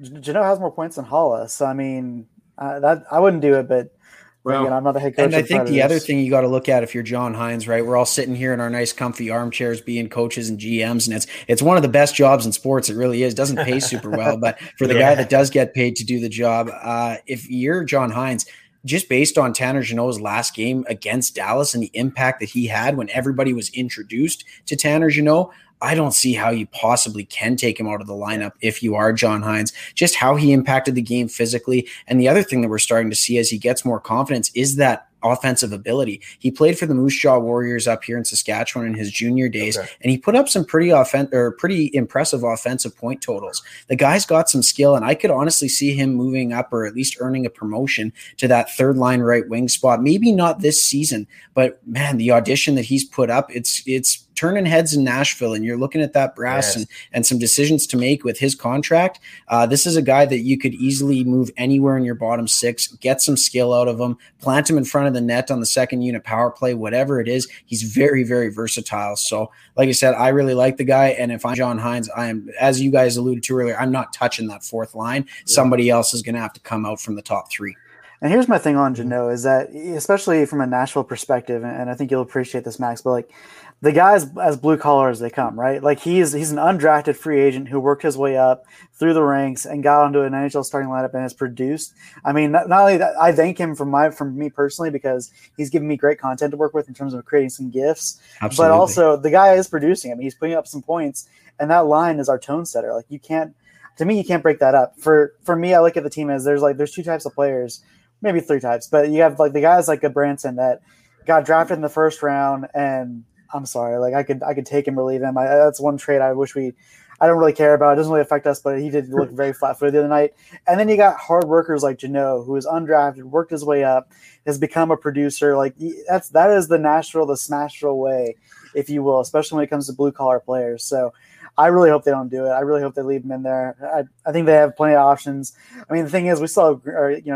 than Holla. So I mean, that I wouldn't do it, but. Well, again, I'm not the head coach. And I think the other thing you got to look at if you're John Hines, right? We're all sitting here in our nice, comfy armchairs, being coaches and GMs, and it's one of the best jobs in sports. It really is. Doesn't pay super well, but for the guy that does get paid to do the job, if you're John Hines, just based on Tanner Jeannot's last game against Dallas and the impact that he had when everybody was introduced to Tanner Jeannot, I don't see how you possibly can take him out of the lineup if you are John Hines, just how he impacted the game physically. And the other thing that we're starting to see as he gets more confidence is that offensive ability. He played for the Moose Jaw Warriors up here in Saskatchewan in his junior days, and he put up some pretty impressive offensive point totals. The guy's got some skill, and I could honestly see him moving up or at least earning a promotion to that third line right wing spot. Maybe not this season, but man, the audition that he's put up, it's turning heads in Nashville, and you're looking at that brass and some decisions to make with his contract. This is a guy that you could easily move anywhere in your bottom six, get some skill out of him, plant him in front of the net on the second unit power play, whatever it is. He's very, very versatile. So like I said, I really like the guy. And if I'm John Hines, I am, as you guys alluded to earlier, I'm not touching that fourth line. Somebody else is going to have to come out from the top three. And here's my thing on Jeannot is that, especially from a Nashville perspective, and I think you'll appreciate this, Max, but like the guy's as blue collar as they come, right? Like he's an undrafted free agent who worked his way up through the ranks and got onto an NHL starting lineup and has produced. I mean, not only that, I thank him from me personally because he's given me great content to work with in terms of creating some gifts. Absolutely. But also the guy is producing. I mean, he's putting up some points, and that line is our tone setter. Like you can't break that up. For me, I look at the team as there's two types of players. Maybe three types, but you have like the guys like Branson that got drafted in the first round, and I'm sorry, like I could take him or leave him. That's one trade I don't really care about. It doesn't really affect us, but he did look very flat-footed the other night. And then you got hard workers like Jeannot, who is undrafted, worked his way up, has become a producer. Like that is the Smashville way, if you will, especially when it comes to blue-collar players. So I really hope they don't do it. I really hope they leave him in there. I think they have plenty of options. I mean, the thing is, that's going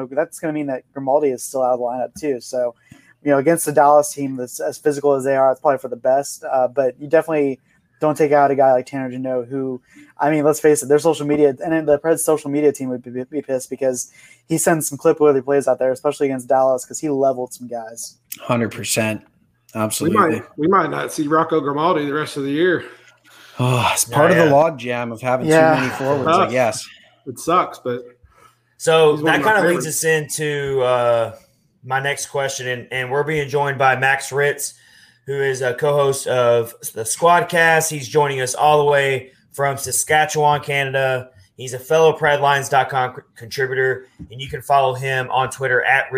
to mean that Grimaldi is still out of the lineup too. So, against the Dallas team that's as physical as they are, it's probably for the best. But you definitely don't take out a guy like Tanner Jeannot, who, I mean, let's face it, their social media and then the Preds social media team would be pissed because he sends some clip-worthy plays out there, especially against Dallas, because he leveled some guys. 100%. Absolutely. We might not see Rocco Grimaldi the rest of the year. Oh, it's part of the log jam of having too many forwards, I guess. It sucks, but so that kind of leads us into my next question, and we're being joined by Max Ritz, who is a co-host of the Squadcast. He's joining us all the way from Saskatchewan, Canada. He's a fellow PredLines.com contributor, and you can follow him on Twitter at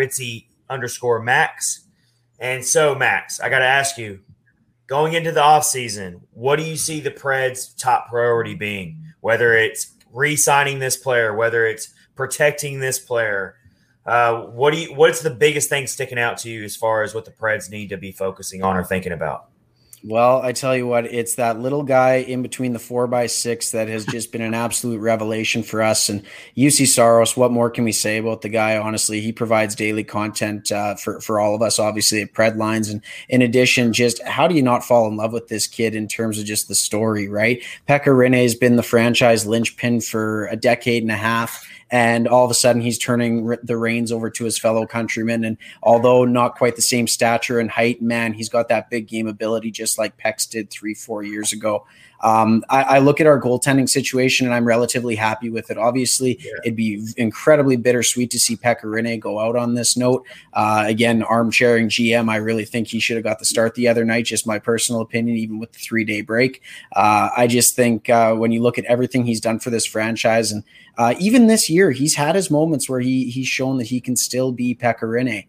Ritzy_Max. And so, Max, I got to ask you, going into the offseason, what do you see the Preds' top priority being? Whether it's re-signing this player, whether it's protecting this player, what's the biggest thing sticking out to you as far as what the Preds need to be focusing on or thinking about? Well, I tell you what, it's that little guy in between the 4x6 that has just been an absolute revelation for us. And UC Saros, what more can we say about the guy? Honestly, he provides daily content for all of us, obviously, at Pred Lines. And in addition, just how do you not fall in love with this kid in terms of just the story, right? Pekka Rinne has been the franchise linchpin for a decade and a half. and all of a sudden he's turning the reins over to his fellow countrymen. And although not quite the same stature and height, man, he's got that big game ability just like Pex did 3-4 years ago. I look at our goaltending situation and I'm relatively happy with it. Obviously, it'd be incredibly bittersweet to see Pekka Rinne go out on this note. Again, armchairing GM, I really think he should have got the start the other night, just my personal opinion, even with the 3-day break. I just think when you look at everything he's done for this franchise, and even this year, he's had his moments where he's shown that he can still be Pekka Rinne.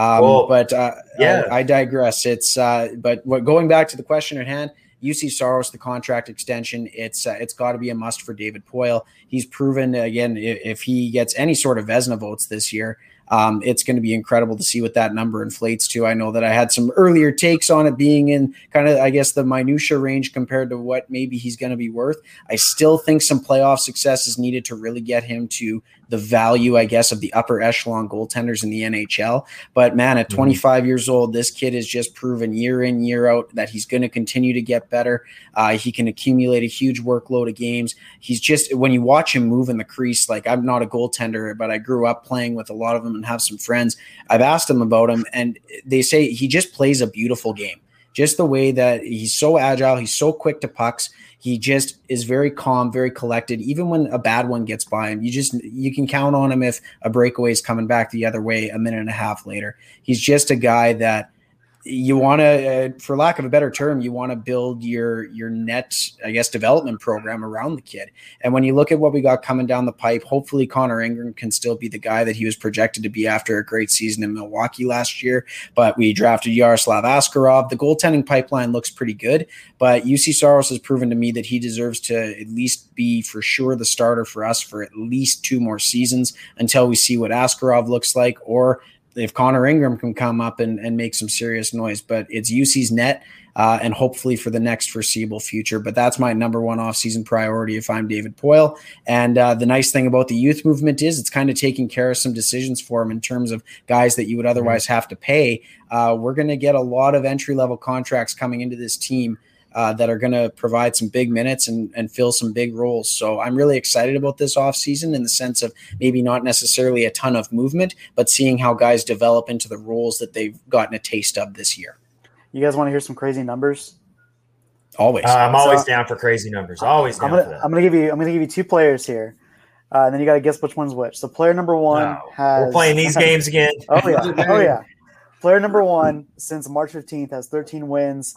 I digress. But going back to the question at hand, UC Saros, the contract extension, it's got to be a must for David Poile. He's proven, again, if he gets any sort of Vezina votes this year, it's going to be incredible to see what that number inflates to. I know that I had some earlier takes on it being in kind of, I guess, the minutia range compared to what maybe he's going to be worth. I still think some playoff success is needed to really get him to the value, I guess, of the upper echelon goaltenders in the NHL. But man, at 25 years old, this kid has just proven year in, year out that he's going to continue to get better. He can accumulate a huge workload of games. He's just, when you watch him move in the crease, like, I'm not a goaltender, but I grew up playing with a lot of them and have some friends. I've asked them about him, and they say he just plays a beautiful game. Just the way that he's so agile, he's so quick to pucks. He just is very calm, very collected. Even when a bad one gets by him, you can count on him if a breakaway is coming back the other way a minute and a half later. He's just a guy that you want to, for lack of a better term, you want to build your net, I guess, development program around the kid. And when you look at what we got coming down the pipe, hopefully Connor Ingram can still be the guy that he was projected to be after a great season in Milwaukee last year. But we drafted Yaroslav Askarov. The goaltending pipeline looks pretty good, but UC Saros has proven to me that he deserves to at least be for sure the starter for us for at least 2 more seasons until we see what Askarov looks like, or if Connor Ingram can come up and make some serious noise. But it's UC's net and hopefully for the next foreseeable future. But that's my number one offseason priority if I'm David Poile. And the nice thing about the youth movement is it's kind of taking care of some decisions for him in terms of guys that you would otherwise have to pay. We're going to get a lot of entry-level contracts coming into this team that are going to provide some big minutes and fill some big roles. So I'm really excited about this offseason in the sense of maybe not necessarily a ton of movement, but seeing how guys develop into the roles that they've gotten a taste of this year. You guys want to hear some crazy numbers? Always. I'm always down for crazy numbers. Always down for that. I'm gonna give you 2 players here. And then you got to guess which one's which. So player number 1 has... We're playing these games again. Oh, yeah. Player number 1 since March 15th has 13 wins,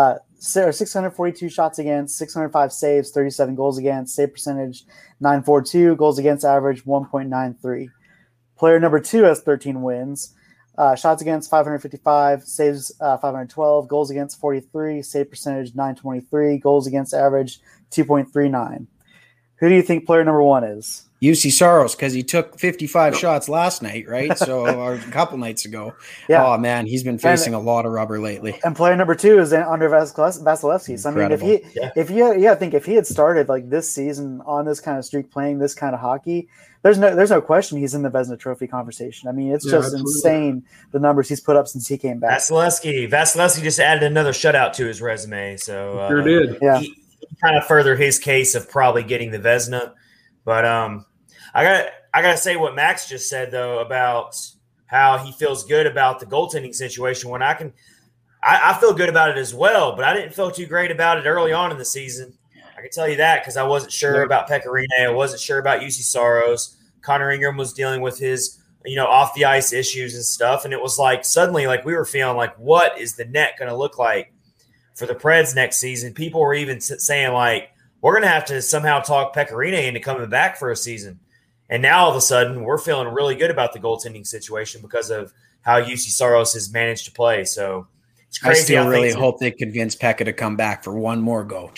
642 shots against, 605 saves, 37 goals against, save percentage 942, goals against average 1.93. Player number 2 has 13 wins, shots against 555, saves 512, goals against 43, save percentage 923, goals against average 2.39. Who do you think player number 1 is? UC Saros, because he took 55 shots last night, right? So, or a couple nights ago. Yeah. Oh, man, he's been facing a lot of rubber lately. And player number 2 is Andrei Vasilevsky. So, I mean, if he had started like this season on this kind of streak, playing this kind of hockey, there's no question he's in the Vezina Trophy conversation. I mean, it's just insane the numbers he's put up since he came back. Vasilevsky just added another shutout to his resume. So, sure did. Yeah. He kind of furthered his case of probably getting the Vezina. But I gotta say what Max just said though about how he feels good about the goaltending situation. When I feel good about it as well, but I didn't feel too great about it early on in the season. I can tell you that because I wasn't sure about Pekka Rinne. I wasn't sure about UC Saros. Connor Ingram was dealing with his off the ice issues and stuff, and it was like suddenly like we were feeling like what is the net going to look like for the Preds next season? People were even saying like, we're going to have to somehow talk Pekka Rinne into coming back for a season. And now all of a sudden we're feeling really good about the goaltending situation because of how UC Saros has managed to play. So it's crazy. I still really hope they convince Pekka to come back for one more go.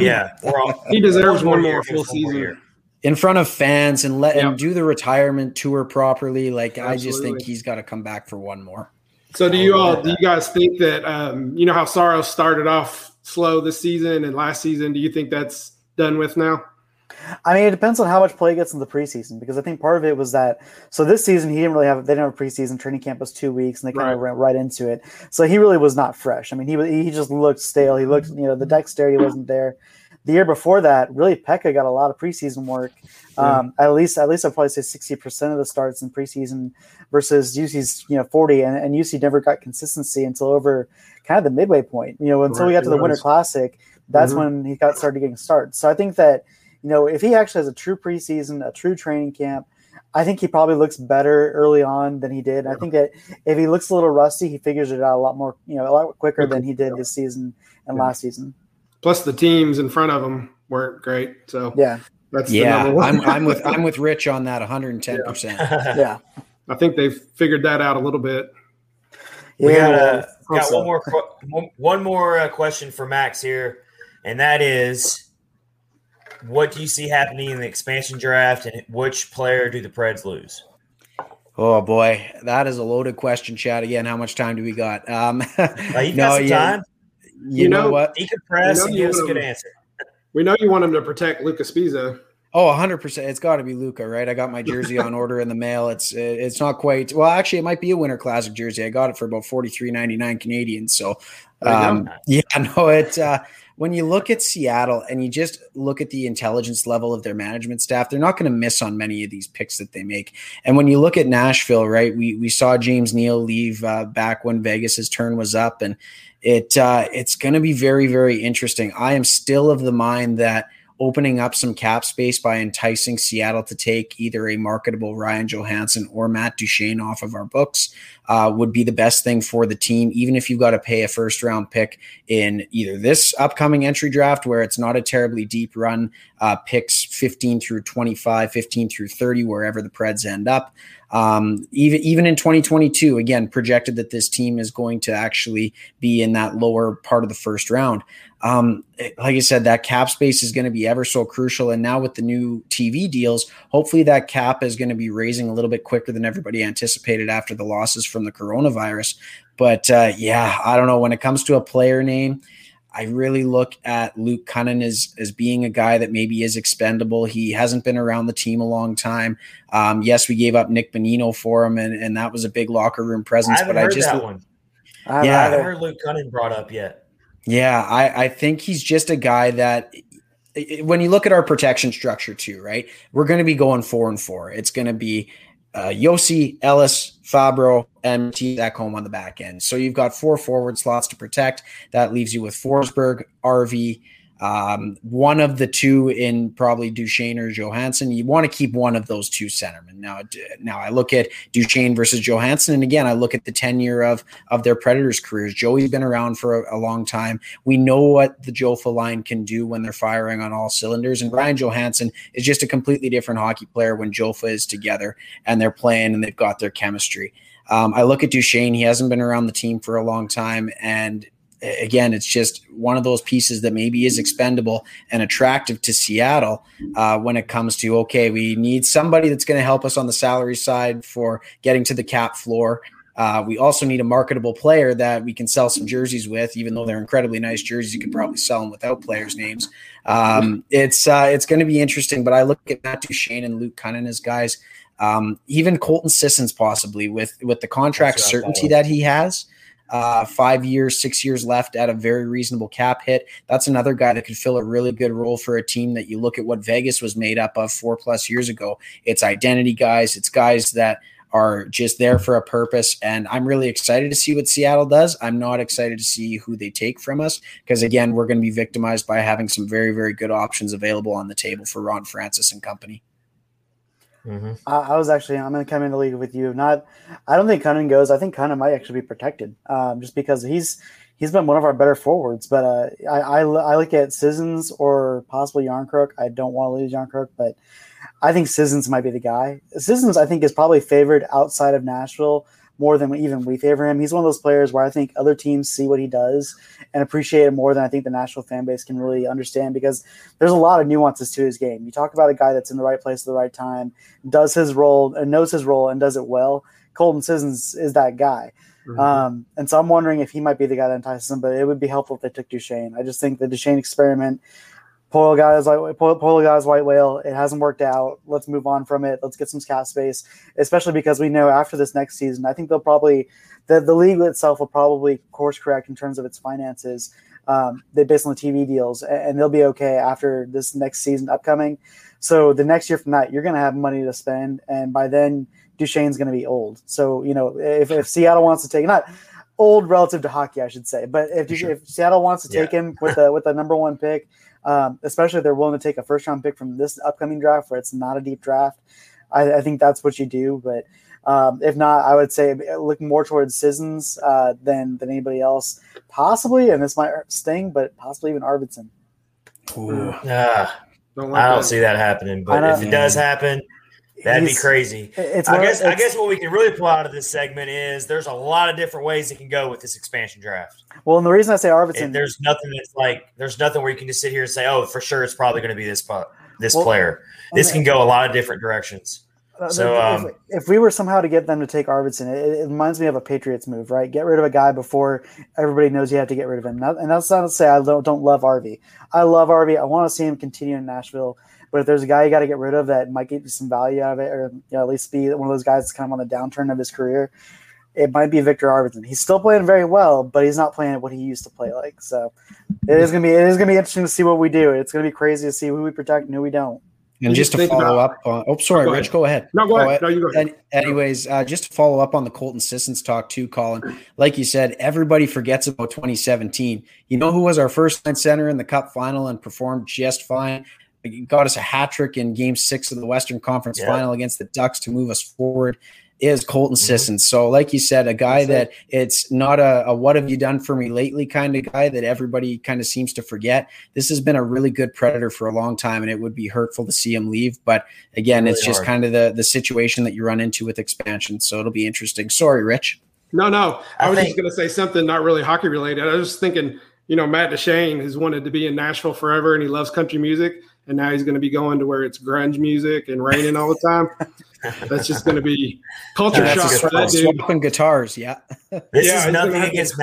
He deserves one more full season in front of fans and let him do the retirement tour properly. Like absolutely. I just think he's got to come back for one more. So do you guys think that how Saros started off slow this season and last season? Do you think that's done with now? I mean, it depends on how much play he gets in the preseason, because I think part of it was that. So this season, they didn't have a preseason. Training camp was 2 weeks, and they kind of went right into it. So he really was not fresh. I mean, he just looked stale. He looked, the dexterity wasn't there. the year before that, really Pekka got a lot of preseason work. At least I'd probably say 60% of the starts in preseason versus UC's 40, and UC never got consistency until over kind of the midway point. Until we got to the Winter Classic, that's when he started getting starts. So I think that if he actually has a true preseason, a true training camp, I think he probably looks better early on than he did. I think that if he looks a little rusty, he figures it out a lot more, a lot quicker than he did this season and last season. Plus, the teams in front of him weren't great. So that's the number one. I'm with Rich on that 110%. Yeah, I think they've figured that out a little bit. We got one more question for Max here, and that is, what do you see happening in the expansion draft, and which player do the Preds lose? Oh boy, that is a loaded question, Chad. Again, how much time do we got? You've got some time. You know what? Decompress and give us a good answer. We know you want him to protect Luca Spiza. Oh, 100%. It's got to be Luca, right? I got my jersey on order in the mail. It's not quite – well, actually, it might be a Winter Classic jersey. I got it for about $43.99 Canadian. So, when you look at Seattle and you just look at the intelligence level of their management staff, they're not going to miss on many of these picks that they make. And when you look at Nashville, right, we saw James Neal leave back when Vegas's turn was up, and it's going to be very, very interesting. I am still of the mind that opening up some cap space by enticing Seattle to take either a marketable Ryan Johansson or Matt Duchene off of our books would be the best thing for the team, even if you've got to pay a first-round pick in either this upcoming entry draft where it's not a terribly deep run, picks 15 through 25, 15 through 30, wherever the Preds end up. Even in 2022, again, projected that this team is going to actually be in that lower part of the first round. Like I said, that cap space is going to be ever so crucial. And now with the new TV deals, hopefully that cap is going to be raising a little bit quicker than everybody anticipated after the losses from the coronavirus. But I don't know. When it comes to a player name, I really look at Luke Cunnin as being a guy that maybe is expendable. He hasn't been around the team a long time. Yes, we gave up Nick Bonino for him, and that was a big locker room presence. I haven't heard that one. I haven't heard Luke Cunnin brought up yet. Yeah, I think he's just a guy that when you look at our protection structure too, right, we're going to be going 4-4. It's going to be Yossi, Ellis, Fabro, and Ekholm on the back end. So you've got 4 forward slots to protect. That leaves you with Forsberg, RV, one of the two in probably Duchene or Johansson. You want to keep one of those two centermen. Now I look at Duchene versus Johansson, and again, I look at the tenure of their Predators careers. Joey's been around for a long time. We know what the Jofa line can do when they're firing on all cylinders, and Ryan Johansson is just a completely different hockey player when Jofa is together and they're playing and they've got their chemistry. I look at Duchene. He hasn't been around the team for a long time, and again, it's just one of those pieces that maybe is expendable and attractive to Seattle when it comes to, okay, we need somebody that's going to help us on the salary side for getting to the cap floor. We also need a marketable player that we can sell some jerseys with, even though they're incredibly nice jerseys. You could probably sell them without players' names. It's going to be interesting, but I look at Matt Duchene and Luke Cunnin as guys, even Colton Sissons possibly with the contract certainty that he has. 5 years, 6 years left at a very reasonable cap hit. That's another guy that could fill a really good role for a team that you look at what Vegas was made up of 4+ years ago. It's identity guys. It's guys that are just there for a purpose. And I'm really excited to see what Seattle does. I'm not excited to see who they take from us because, again, we're going to be victimized by having some very, very good options available on the table for Ron Francis and company. Mm-hmm. I'm going to come into the league with you. I don't think Cunnin goes. I think Cunnin might actually be protected just because he's been one of our better forwards. But I look at Sissons or possibly Yarncrook. I don't want to lose Yarncrook, but I think Sissons might be the guy. Sissons, I think, is probably favored outside of Nashville more than even we favor him. He's one of those players where I think other teams see what he does and appreciate it more than I think the Nashville fan base can really understand because there's a lot of nuances to his game. You talk about a guy that's in the right place at the right time, does his role and knows his role and does it well. Colton Sissons is that guy. Mm-hmm. And so I'm wondering if he might be the guy that entices him, but it would be helpful if they took Duchene. I just think the Duchene experiment, Polo guys, white whale. It hasn't worked out. Let's move on from it. Let's get some cap space, especially because we know after this next season, I think they'll probably the league itself will probably course correct in terms of its finances. They based on the TV deals, and they'll be okay after this next season upcoming. So the next year from that, you're going to have money to spend, and by then Duchesne's going to be old. So if Seattle wants to take not old relative to hockey, I should say, but if Seattle wants to take him with the number one pick. Especially if they're willing to take a first-round pick from this upcoming draft where it's not a deep draft. I think that's what you do. But if not, I would say look more towards Sissons than anybody else. Possibly, and this might sting, but possibly even Arvidsson. I don't see that happening. But if it does happen, that'd be crazy. I guess what we can really pull out of this segment is there's a lot of different ways it can go with this expansion draft. Well, and the reason I say Arvidsson, there's nothing where you can just sit here and say, oh, for sure it's probably going to be this player. This can go a lot of different directions. So if we were somehow to get them to take Arvidsson, it reminds me of a Patriots move, right? Get rid of a guy before everybody knows you have to get rid of him. And that's not to say I don't love Arvy. I love Arvy. I want to see him continue in Nashville. But if there's a guy you got to get rid of that might get you some value out of it, or at least be one of those guys that's kind of on the downturn of his career, it might be Victor Arvidsson. He's still playing very well, but he's not playing what he used to play like. So it is gonna be interesting to see what we do. It's gonna be crazy to see who we protect and who we don't. And just to follow up on, Rich, go ahead. No, go ahead. No, you go ahead. Anyways, just to follow up on the Colton Sissons talk too, Colin, like you said, everybody forgets about 2017. You know who was our first line center in the Cup final and performed just fine? He got us a hat trick in Game 6 of the Western Conference Final against the Ducks to move us forward. Is Colton Sissons. So like you said, a guy that it's not a what have you done for me lately kind of guy that everybody kind of seems to forget. This has been a really good Predator for a long time, and it would be hurtful to see him leave. But again, it's just kind of the situation that you run into with expansion. So it'll be interesting. Sorry, Rich. No. I was just going to say something not really hockey related. I was just thinking, Matt Duchene has wanted to be in Nashville forever, and he loves country music. And now he's going to be going to where it's grunge music and raining all the time. That's just going to be culture shock for that dude. Swapping guitars, This is nothing against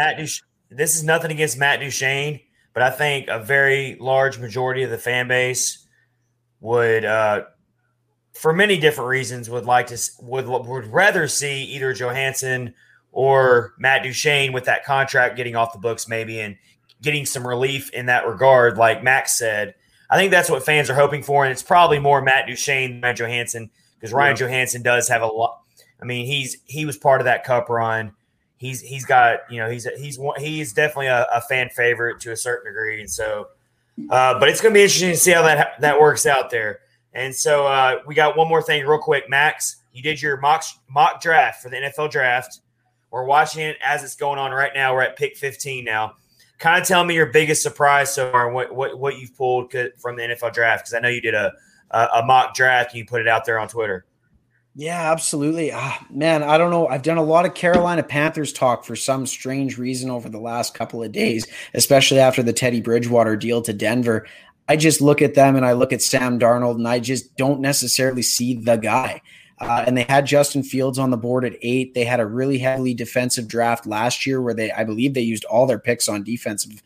Matt Duchene, but I think a very large majority of the fan base would, for many different reasons, would rather see either Johansson or Matt Duchene with that contract getting off the books maybe and getting some relief in that regard, like Max said. I think that's what fans are hoping for, and it's probably more Matt Duchene than Ryan Johansson because Ryan Johansson does have a lot. I mean, he was part of that Cup run. He's got he's definitely a fan favorite to a certain degree, and so. But it's going to be interesting to see how that works out there. And so we got one more thing real quick, Max. You did your mock draft for the NFL draft. We're watching it as it's going on right now. We're at pick 15 now. Kind of tell me your biggest surprise so far and what you've pulled from the NFL draft, because I know you did a mock draft and you put it out there on Twitter. Yeah, absolutely. Man, I don't know. I've done a lot of Carolina Panthers talk for some strange reason over the last couple of days, especially after the Teddy Bridgewater deal to Denver. I just look at them and I look at Sam Darnold and I just don't necessarily see the guy. And they had Justin Fields on the board at 8. They had a really heavily defensive draft last year where I believe they used all their picks on defensive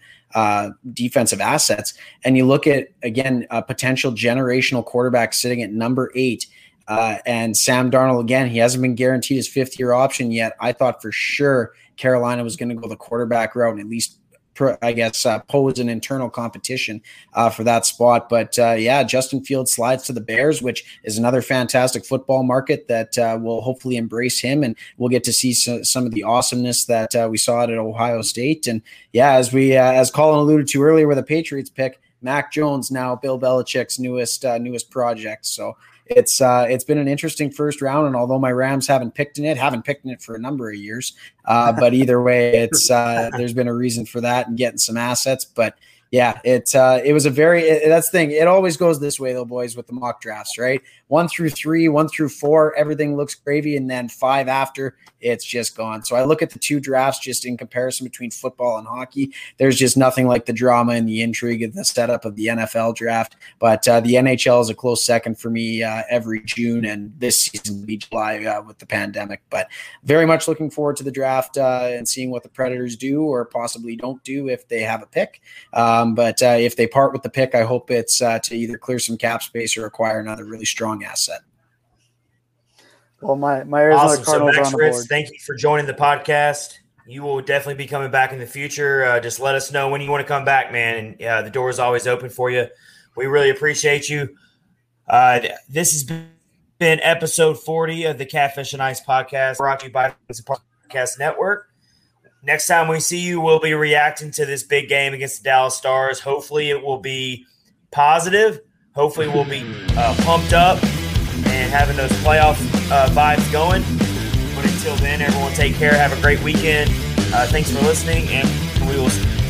assets. And you look at, again, a potential generational quarterback sitting at number 8. And Sam Darnold, again, he hasn't been guaranteed his 5th-year option yet. I thought for sure Carolina was going to go the quarterback route and at least pose an internal competition for that spot. But Justin Fields slides to the Bears, which is another fantastic football market that will hopefully embrace him. And we'll get to see some of the awesomeness that we saw at Ohio State. And as Colin alluded to earlier with the Patriots pick, Mac Jones, now Bill Belichick's newest project. So it's been an interesting first round, and although my Rams haven't picked in it for a number of years, but either way, there's been a reason for that and getting some assets. But yeah, it was a that's the thing. It always goes this way though, boys, with the mock drafts, right? 1 through 3, 1 through 4, everything looks gravy, and then 5 after, it's just gone. So I look at the 2 drafts just in comparison between football and hockey. There's just nothing like the drama and the intrigue of the setup of the NFL draft. But the NHL is a close second for me every June, and this season will be July with the pandemic. But very much looking forward to the draft and seeing what the Predators do or possibly don't do if they have a pick. But if they part with the pick, I hope it's to either clear some cap space or acquire another really strong asset. Well, my Arizona Cardinals are on the board. Thank you for joining the podcast. You will definitely be coming back in the future. Just let us know when you want to come back, man. And the door is always open for you. We really appreciate you. This has been episode 40 of the Catfish and Ice podcast, brought to you by the Podcast Network. Next time we see you, we'll be reacting to this big game against the Dallas Stars. Hopefully it will be positive. Hopefully we'll be pumped up and having those playoff vibes going. But until then, everyone take care. Have a great weekend. Thanks for listening, and we will